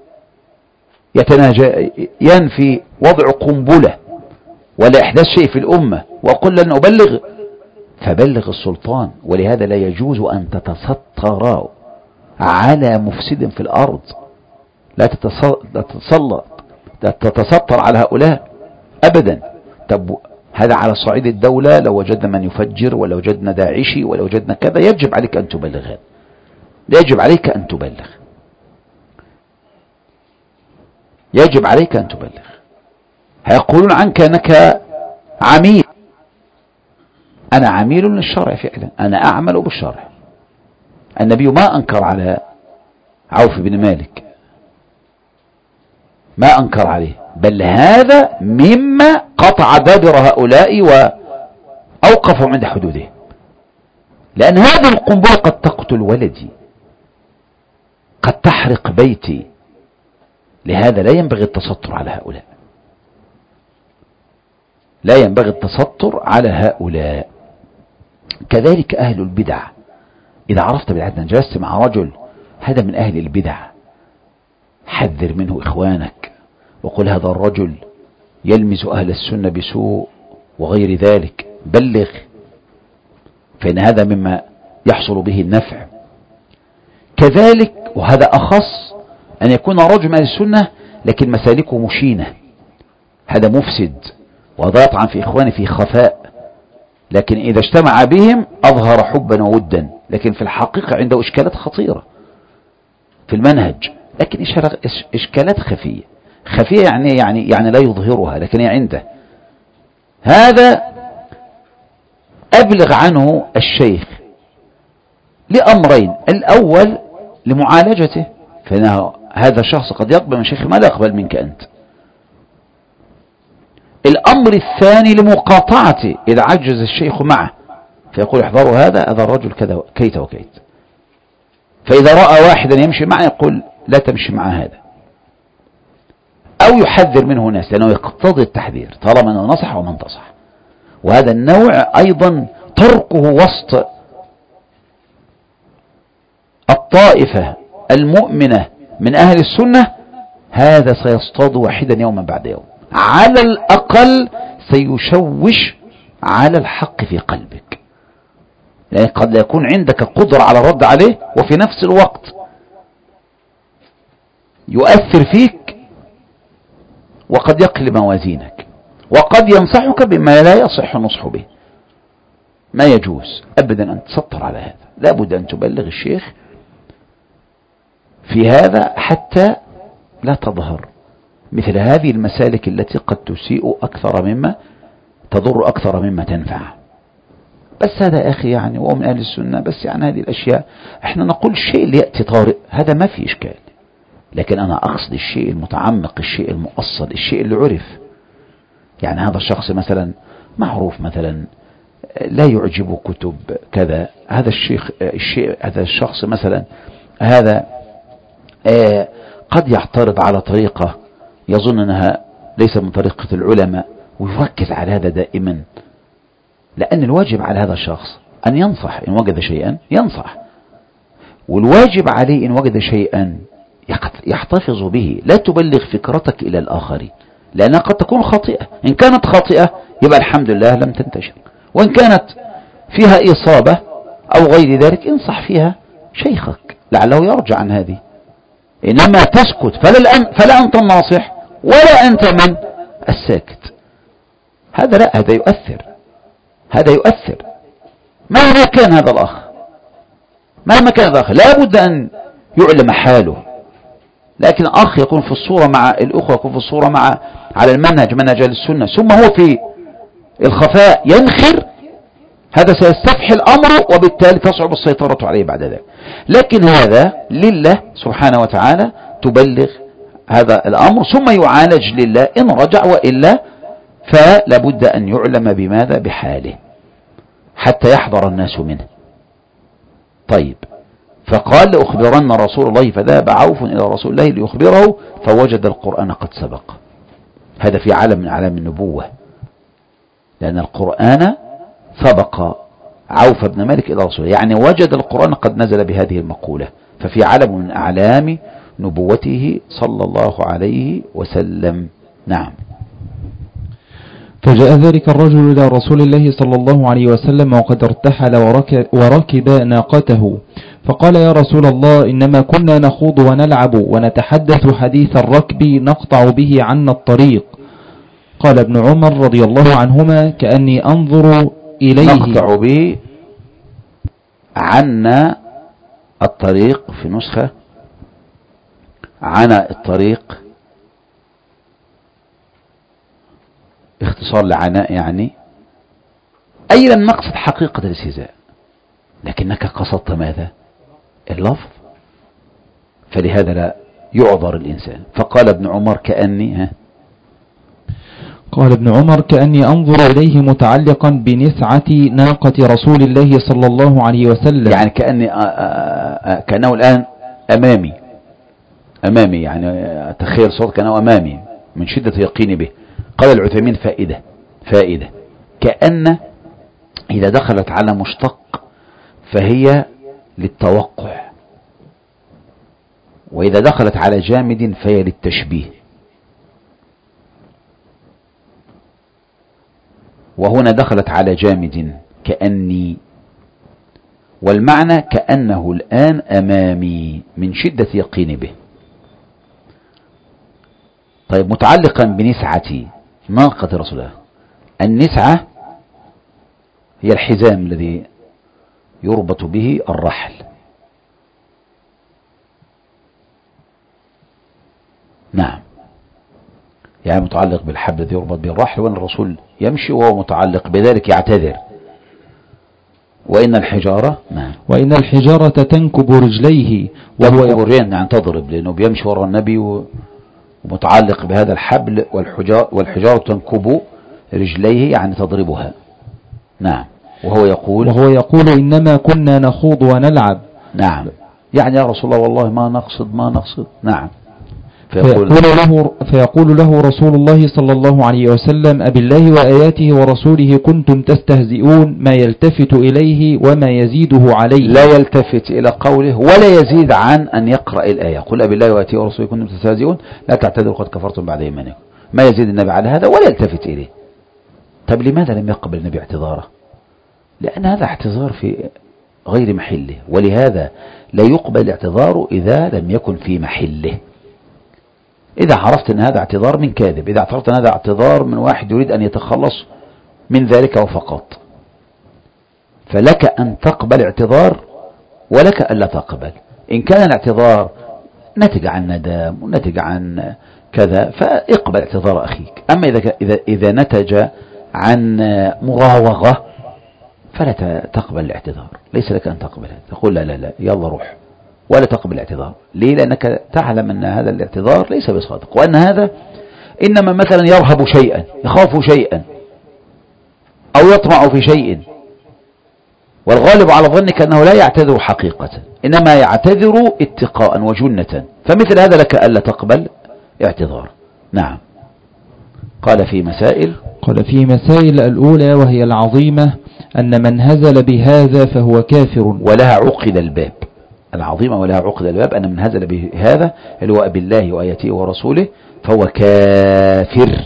يتناجى ينفي وضع قنبلة ولا إحداث شيء في الأمة وأقول لن أبلغ، فبلغ السلطان. ولهذا لا يجوز أن تتستر على مفسد في الأرض، لا تتسلط لا تتسطر على هؤلاء أبدا. طب هذا على صعيد الدولة. لو وجدنا من يفجر، ولو وجدنا داعشي، ولو وجدنا كذا، يجب عليك أن تبلغ هذا، يجب عليك أن تبلغ، يجب عليك أن تبلغ. هيقولون عنك أنك عميل. أنا عميل للشرع فعلا، أنا أعمل بالشرع. النبي ما أنكر على عوف بن مالك، ما أنكر عليه، بل هذا مما قطع دابر هؤلاء وأوقفوا عند حدوده، لأن هذه القنبلة قد تقتل ولدي، قد تحرق بيتي. لهذا لا ينبغي التستر على هؤلاء، لا ينبغي التستر على هؤلاء. كذلك أهل البدع، إذا عرفت بالعدل جلست مع رجل هذا من أهل البدع، حذر منه إخوانك، وقل هذا الرجل يلمز أهل السنة بسوء وغير ذلك، بلغ، فإن هذا مما يحصل به النفع. كذلك وهذا أخص أن يكون رجل من أهل السنة لكن مسالكه مشينة، هذا مفسد، وهذا يطعن في إخوانه في خفاء، لكن إذا اجتمع بهم أظهر حبا وودا، لكن في الحقيقة عنده إشكالات خطيرة في المنهج، لكن إشكالات خفية. خفية يعني يعني يعني لا يظهرها، لكن هي عنده. هذا أبلغ عنه الشيخ لأمرين: الأول لمعالجته، فإن هذا الشخص قد يقبل من شيخ ما لا يقبل منك أنت. الأمر الثاني لمقاطعته، إذا عجز الشيخ معه فيقول احذروا هذا هذا الرجل كذا كيت وكيت، فإذا رأى واحدا يمشي معه يقول لا تمشي مع هذا، أو يحذر منه ناس، لأنه يقتضي التحذير طالما أنه نصح ومن تصح. وهذا النوع أيضا تركه وسط الطائفة المؤمنة من أهل السنة، هذا سيصطاد واحدا يوما بعد يوم، على الأقل سيشوش على الحق في قلبك، لأن قد لا يكون عندك قدرة على الرد عليه، وفي نفس الوقت يؤثر فيك وقد يقلب موازينك، وقد ينصحك بما لا يصح النصح به. ما يجوز أبدا أن تسطر على هذا، لابد أن تبلغ الشيخ في هذا حتى لا تظهر مثل هذه المسالك التي قد تسيء أكثر مما تضر، أكثر مما تنفع. بس هذا أخي يعني وهو من أهل السنة، بس يعني هذه الأشياء احنا نقول الشيء اللي يأتي طارئ هذا ما في إشكال، لكن أنا أقصد الشيء المتعمق، الشيء المؤصل، الشيء اللي عرف. يعني هذا الشخص مثلا معروف مثلا لا يعجب كتب كذا، هذا الشيخ الشيء هذا الشخص مثلا هذا آه قد يعترض على طريقة يظن أنها ليس من طريقة العلماء، ويركز على هذا دائما، لأن الواجب على هذا الشخص أن ينصح، إن وجد شيئا ينصح، والواجب عليه إن وجد شيئا يحتفظ به. لا تبلغ فكرتك إلى الآخرين، لأنها قد تكون خاطئة. إن كانت خاطئة يبقى الحمد لله لم تنتشر، وإن كانت فيها إصابة أو غير ذلك انصح فيها شيخك لعله يرجع عن هذه. إنما تسكت فلا, فلا أنت الناصح ولا أنت من الساكت، هذا لا، هذا يؤثر، هذا يؤثر مهما كان هذا الأخ، مهما كان هذا الأخ لا بد أن يعلم حاله. لكن أخ يكون في الصورة مع الأخوة، يكون في الصورة مع على المنهج منهج السنة، ثم هو في الخفاء ينخر، هذا سيستفحي الأمر وبالتالي تصعب السيطرة عليه بعد ذلك. لكن هذا لله سبحانه وتعالى تبلغ هذا الأمر، ثم يعالج لله إن رجع، وإلا فلا بد أن يعلم بماذا بحاله حتى يحضر الناس منه. طيب، فقال لأخبرن رسول الله، فذهب عوف إلى رسول الله ليخبره فوجد القرآن قد سبق. هذا في عالم من أعلام النبوة، لأن القرآن سبق عوف بن مالك إلى رسول الله، يعني وجد القرآن قد نزل بهذه المقولة، ففي عالم من أعلام نبوته صلى الله عليه وسلم. نعم. فجاء ذلك الرجل إلى رسول الله صلى الله عليه وسلم وقد ارتحل وركب ناقته، فقال: يا رسول الله، إنما كنا نخوض ونلعب ونتحدث حديث الركب نقطع به عنا الطريق، قال ابن عمر رضي الله عنهما كأني أنظر إليه. نقطع به عنا الطريق في نسخة، عنا الطريق اختصار لعناء يعني، أي لم نقصد حقيقة الاستهزاء لكنك قصدت ماذا؟ اللفظ، فلهذا لا يعذر الإنسان. فقال ابن عمر كأني ها قال ابن عمر كأني أنظر إليه متعلقا بنسعة ناقة رسول الله صلى الله عليه وسلم، يعني كأني آآ آآ كأنه الآن أمامي أمامي يعني تخيل صوت كأنه أمامي من شدة يقيني به. قال العثيمين فائدة فائدة كأن إذا دخلت على مشتق فهي للتوقع، وإذا دخلت على جامد فهي للتشبيه. وهنا دخلت على جامد كأني، والمعنى كأنه الآن أمامي من شدة يقيني به. طيب متعلقا بنسعتي ناقة رسول الله، النسعة هي الحزام الذي يربط به الرحل، نعم، يعني متعلق بالحبل الذي يربط به الرحل، وأن الرسول يمشي وهو متعلق بذلك يعتذر. وإن الحجارة نعم وإن الحجارة تنكب رجليه، وهو يرين يعني تضرب، لأنه بيمشي وراء النبي ومتعلق بهذا الحبل، والحجارة, والحجارة تنكب رجليه يعني تضربها، نعم. وهو يقول وهو يقول إنما كنا نخوض ونلعب، نعم، يعني يا رسول الله والله ما نقصد ما نقصد، نعم. فيقول, فيقول, له فيقول له رسول الله صلى الله عليه وسلم أبالله وآياته ورسوله كنتم تستهزئون، ما يلتفت إليه وما يزيده عليه. لا يلتفت إلى قوله ولا يزيد عن أن يقرأ الآية قل أبالله وآياته ورسوله كنتم تستهزئون لا تعتذروا قد كفرتم بعد إيمانكم، ما يزيد النبي على هذا ولا يلتفت إليه. طب لماذا لم يقبل النبي اعتذاره؟ لأن هذا اعتذار في غير محله، ولهذا لا يقبل اعتذاره إذا لم يكن في محله. إذا عرفت أن هذا اعتذار من كاذب، إذا عرفت أن هذا اعتذار من واحد يريد أن يتخلص من ذلك وفقط، فلك أن تقبل اعتذار ولك أن لا تقبل. إن كان الاعتذار نتج عن ندم ونتج عن كذا فاقبل اعتذار أخيك، أما إذا, إذا, إذا نتج عن مراوغة فلا تقبل الاعتذار، ليس لك أن تقبل، تقول لا لا لا يلا روح، ولا تقبل الاعتذار. ليه؟ لأنك تعلم أن هذا الاعتذار ليس بصادق، وأن هذا إنما مثلا يرهب شيئا، يخاف شيئا، أو يطمع في شيء، والغالب على ظنك أنه لا يعتذر حقيقة، إنما يعتذر اتقاء وجنة، فمثل هذا لك ألا تقبل اعتذار. نعم. قال في مسائل قال في مسائل الأولى وهي العظيمة أن من هزل بهذا فهو كافر، ولها عقد الباب العظيمة ولها عقد الباب أن من هزل بهذا اللي هو بالله وآياته ورسوله فهو كافر،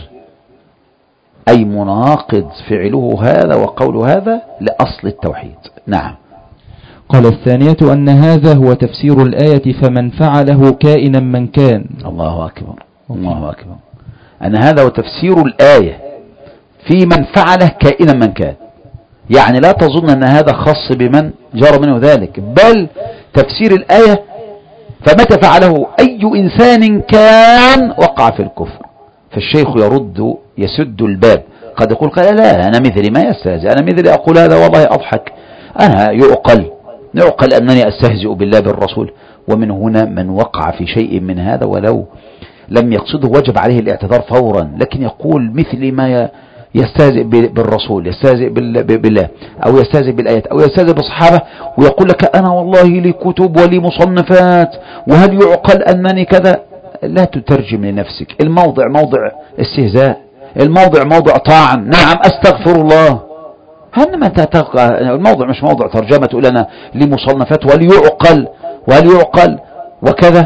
أي مناقض فعله هذا وقوله هذا لأصل التوحيد. نعم. قال الثانية أن هذا هو تفسير الآية فمن فعله كائنا من كان. الله أكبر الله أكبر. أن هذا هو تفسير الآية في من فعله كائنا من كان، يعني لا تظن أن هذا خاص بمن جرى منه ذلك، بل تفسير الآية فمتى فعله أي إنسان كان وقع في الكفر. فالشيخ يرد يسد الباب، قد يقول قال لا أنا مثلي ما يستهزئ، أنا مثلي أقول هذا والله أضحك، أنا يعقل يعقل أنني أستهزئ بالله بالرسول. ومن هنا من وقع في شيء من هذا ولو لم يقصده وجب عليه الاعتذار فورا، لكن يقول مثلي ما يستهزئ بالرسول، يستهزئ بالله، أو يستهزئ بالآيات، أو يستهزئ بالصحابة، ويقول لك أنا والله لي كتب ولي مصنفات، وهل يعقل أنني كذا؟ لا تترجم لنفسك، الموضع موضع استهزاء، الموضع موضع طاعن. نعم أستغفر الله، هل ما الموضع مش موضع ترجمة تقول أنا لي مصنفات وهل يعقل وهل يعقل وكذا.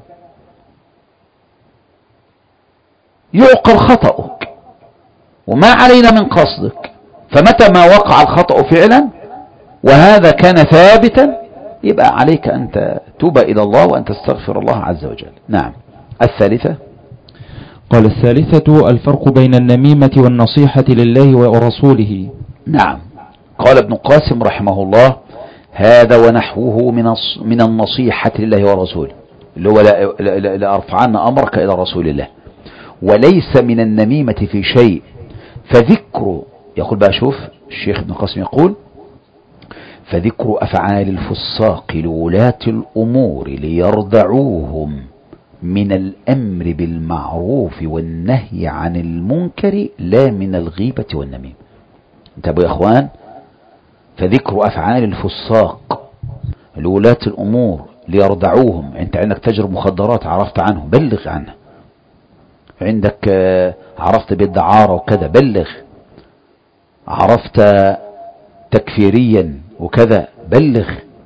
يعقل خطأك وما علينا من قصدك، فمتى ما وقع الخطأ فعلا وهذا كان ثابتا يبقى عليك أن تتوب إلى الله وأن تستغفر الله عز وجل. نعم. الثالثة قال الثالثة الفرق بين النميمة والنصيحة لله ورسوله. نعم. قال ابن قاسم رحمه الله هذا ونحوه من من النصيحة لله ورسوله، اللي هو لأرفعن أمرك إلى رسول الله، وليس من النميمة في شيء. فذكر، يقول بقى شوف الشيخ ابن قاسم يقول فذكر أفعال الفساق لولاة الأمور ليردعوهم من الأمر بالمعروف والنهي عن المنكر لا من الغيبة والنميمة. انتبهوا يا اخوان، فذكر أفعال الفساق لولاة الأمور ليردعوهم. انت عندك تجر مخدرات عرفت عنه بلغ عنه، عندك عرفت بالدعارة وكذا بلغ، عرفت تكفيريا وكذا بلغ.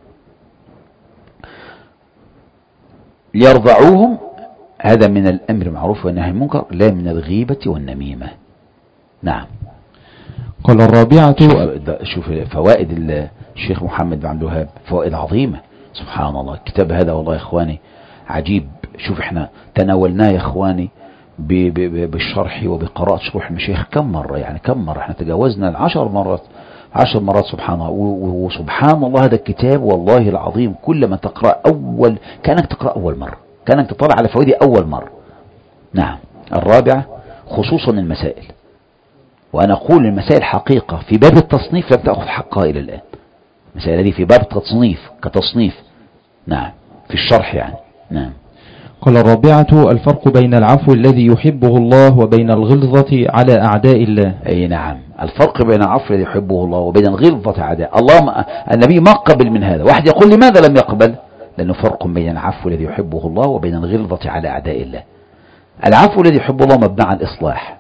ليرضعوهم هذا من الأمر معروف والنهي المنكر لا من الغيبة والنميمة. نعم. قال الرابعة، شوف فوائد الشيخ محمد بن عبد الوهاب، فوائد عظيمة سبحان الله. الكتاب هذا والله يا إخواني عجيب. شوف احنا تناولناه يا إخواني بالشرح وبقراءة شروح المشايخ كم مرة، يعني كم مرة احنا تجاوزنا العشر مرات عشر مرات سبحان الله. وسبحان الله هذا الكتاب والله العظيم كل ما تقرأ أول كأنك تقرأ أول مرة، كأنك تطلع على فوائده أول مرة. نعم. الرابعة خصوصا المسائل، وأنا أقول المسائل حقيقة في باب التصنيف لم تأخذ حقها إلى الآن. المسائل هذه في باب التصنيف كتصنيف. نعم. في الشرح يعني. نعم. قال الرابعة الفرق بين العفو الذي يحبه الله وبين الغلظة على أعداء الله. أي نعم. الفرق بين العفو الذي يحبه الله وبين الغلظة على أعداء الله. ما النبي ما قبل من هذا. واحد يقول لماذا لم يقبل؟ لأنه فرق بين العفو الذي يحبه الله وبين الغلظة على أعداء الله. العفو الذي يحبه الله مبنى على الإصلاح،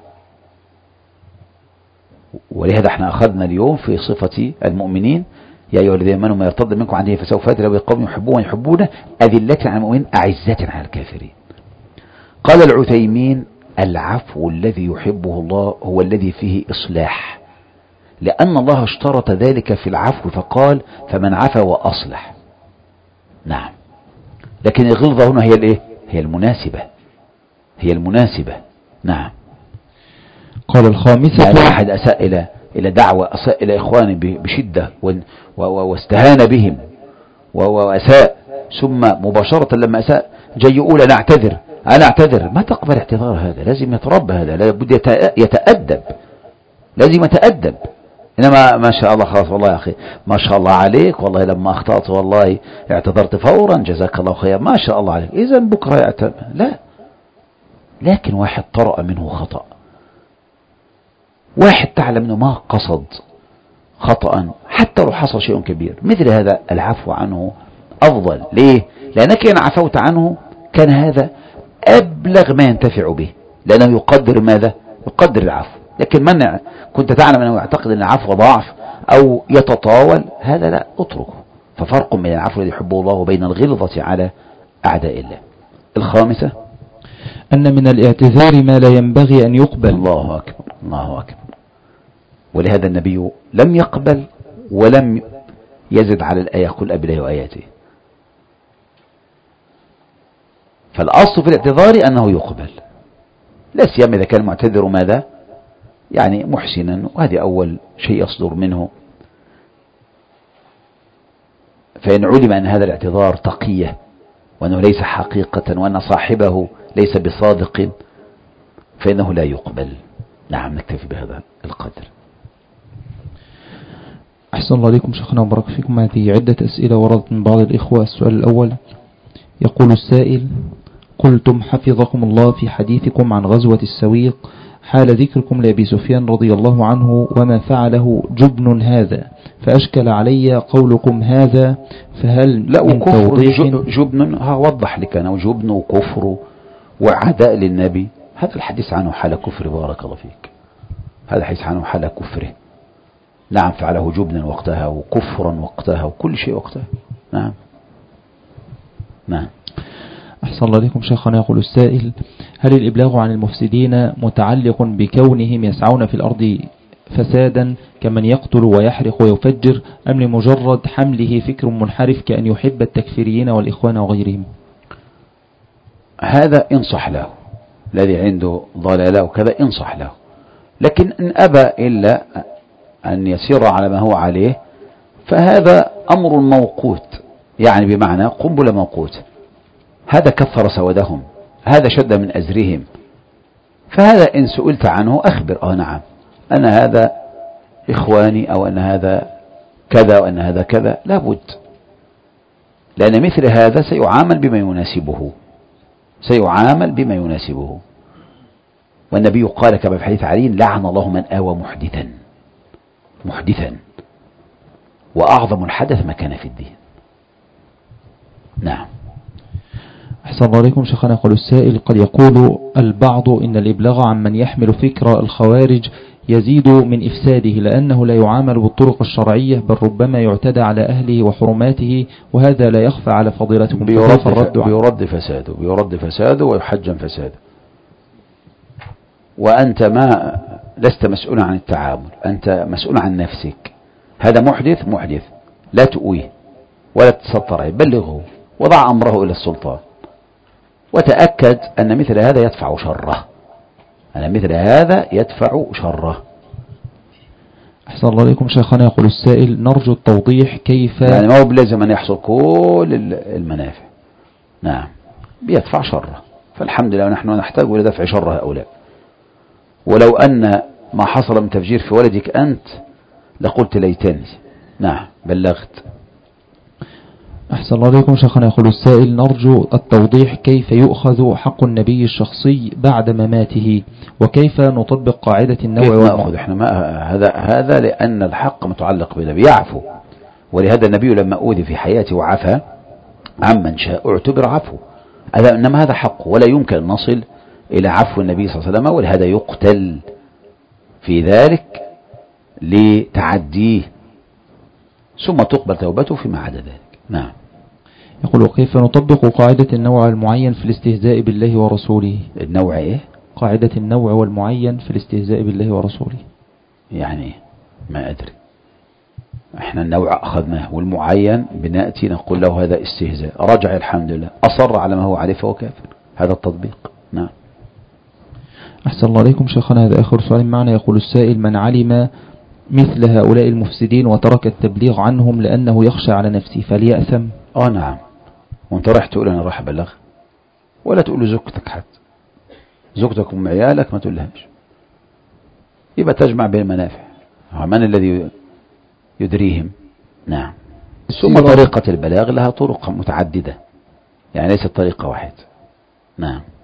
ولهذا احنا أخذنا اليوم في صفة المؤمنين يا أيها الذين آمنوا ما يرتد منكم عن دينه فسوف يأتي بقوم يحبون يحبونه أذلة على المؤمنين أعزة على الكافرين. قال العثيمين العفو الذي يحبه الله هو الذي فيه إصلاح، لأن الله اشترط ذلك في العفو فقال فمن عفا وأصلح. نعم. لكن الغلظة هنا هي الايه؟ هي المناسبة، هي المناسبة. نعم. قال الخامسة يعني واحد أساء إلى إلى دعوة، أساء إلى إخواني بشدة واستهان بهم وأساء، ثم مباشرة لما أساء جاي يقول أنا أعتذر أنا أعتذر. ما تقبل اعتذار هذا، لازم يتربى هذا، لابد يتأدب، لازم يتأدب. إنما ما شاء الله خلاص والله يا أخي ما شاء الله عليك والله لما أخطأت والله اعتذرت فورا جزاك الله خير ما شاء الله عليك، إذا بكرة يعتذر. لا، لكن واحد طرأ منه خطأ، واحد تعلم أنه ما قصد خطأ حتى لو حصل شيء كبير، مثل هذا العفو عنه أفضل. ليه؟ لأنك إن عفوت عنه كان هذا أبلغ ما ينتفع به، لأنه يقدر ماذا؟ يقدر العفو. لكن من كنت تعلم أنه يعتقد أن العفو ضعف أو يتطاول، هذا لا، اتركه. ففرق بين العفو الذي يحبه الله وبين الغلظة على أعداء الله. الخامسة أن من الاعتذار ما لا ينبغي أن يقبل. الله أكبر الله أكبر. ولهذا النبي لم يقبل ولم يزد على الآية قل أبي وآياته. فالأصل في الاعتذار أنه يقبل، لا سيما إذا كان المعتذر ماذا؟ يعني محسنا، وهذه أول شيء يصدر منه. فإن علم أن هذا الاعتذار تقية وأنه ليس حقيقة وأن صاحبه ليس بصادق فإنه لا يقبل. نعم. نكتفي بهذا القدر. أحسن الله عليكم شيخنا وبارك فيكم. هذه عدة أسئلة وردت من بعض الإخوة. السؤال الأول يقول السائل: قلتم حفظكم الله في حديثكم عن غزوة السويق حال ذكركم لأبي سفيان رضي الله عنه وما فعله جبن هذا، فأشكل علي قولكم هذا، فهل لا وكفر جبن؟ ها وضح لك أنا جبن وكفر وعداء للنبي، هذا الحديث عنه حال كفر. بارك الله فيك. هذا الحديث عنه حال كفره. نعم. فعله جبنا وقتها وكفرا وقتها وكل شيء وقتها. نعم نعم. أحسن الله عليكم شيخنا. يقول السائل: هل الإبلاغ عن المفسدين متعلق بكونهم يسعون في الأرض فسادا كمن يقتل ويحرق ويفجر، أم لمجرد حمله فكر منحرف كأن يحب التكفيريين والإخوان وغيرهم؟ هذا انصح له. الذي عنده ضلالة وكذا انصح له، لكن إن أبى إلا أن يسير على ما هو عليه فهذا أمر موقوت، يعني بمعنى قنبلة موقوت، هذا كثر سودهم، هذا شد من أزرهم، فهذا إن سئلت عنه أخبر آه نعم أن هذا إخواني أو أن هذا كذا وأن هذا كذا، لابد، لأن مثل هذا سيعامل بما يناسبه، سيعامل بما يناسبه. والنبي قال كما في حديث علي: لعن الله من آوى محدثا محدثا، وأعظم الحدث ما كان في الدين. نعم. أحسن الله عليكم شيخنا. يقول السائل: قد يقول البعض إن الإبلاغ عن من يحمل فكر الخوارج يزيد من إفساده، لأنه لا يعامل بالطرق الشرعية، بل ربما يعتدى على أهله وحرماته، وهذا لا يخفى على فضيلتكم. بيرد, بيرد فساده بيرد فساده ويحجم فساده، وأنت ما لست مسؤول عن التعامل، أنت مسؤول عن نفسك. هذا محدث محدث، لا تؤويه ولا تستطر عليه، بلغه وضع أمره إلى السلطان، وتأكد أن مثل هذا يدفع شره، أن مثل هذا يدفع شره. أحسن الله عليكم شيخنا. يقول السائل: نرجو التوضيح كيف، يعني ما هو بلازم أن يحصل كل المنافع، نعم، بيدفع شره، فالحمد لله نحن نحتاج إلى دفع شر هؤلاء. ولو أن ما حصل من تفجير في ولدك أنت لقلت ليتني، نعم بلغت. أحسن الله عليكم شيخنا. يقول السائل: نرجو التوضيح كيف يؤخذ حق النبي الشخصي بعد مماته، وكيف نطبق قاعدة النوع والمعين. احنا ما هذا هذا لأن الحق متعلق بالنبي، يعفو، ولهذا النبي لما أوذي في حياته وعفى عمن شاء اعتبر عفو، هذا إنما هذا حق، ولا يمكن أن نصل إلى عفو النبي صلى الله عليه وسلم، ولهذا يقتل في ذلك لتعديه، ثم تقبل توبته فيما عدا ذلك. نعم. يقول: كيف نطبق قاعدة النوع المعين في الاستهزاء بالله ورسوله؟ النوع إيه؟ قاعدة النوع والمعين في الاستهزاء بالله ورسوله. يعني ما أدري، احنا النوع أخذناه والمعين بنأتي نقول له هذا استهزاء، رجع الحمد لله، أصر على ما هو عليه فهو كافر، هذا التطبيق. نعم. أحسن الله عليكم شيخنا. هذا آخر سؤال معنا. يقول السائل: من علم مثل هؤلاء المفسدين وترك التبليغ عنهم لأنه يخشى على نفسه فليأثم؟ آه نعم. وانت راح تقول أنا راح أبلغ، ولا تقول لزوجتك حتى، زوجتك وم عيالك ما تقول لهاش، يبقى تجمع بين المنافع، من الذي يدريهم؟ نعم. ثم طريقة البلاغ لها طرق متعددة، يعني ليست طريقة واحدة. نعم.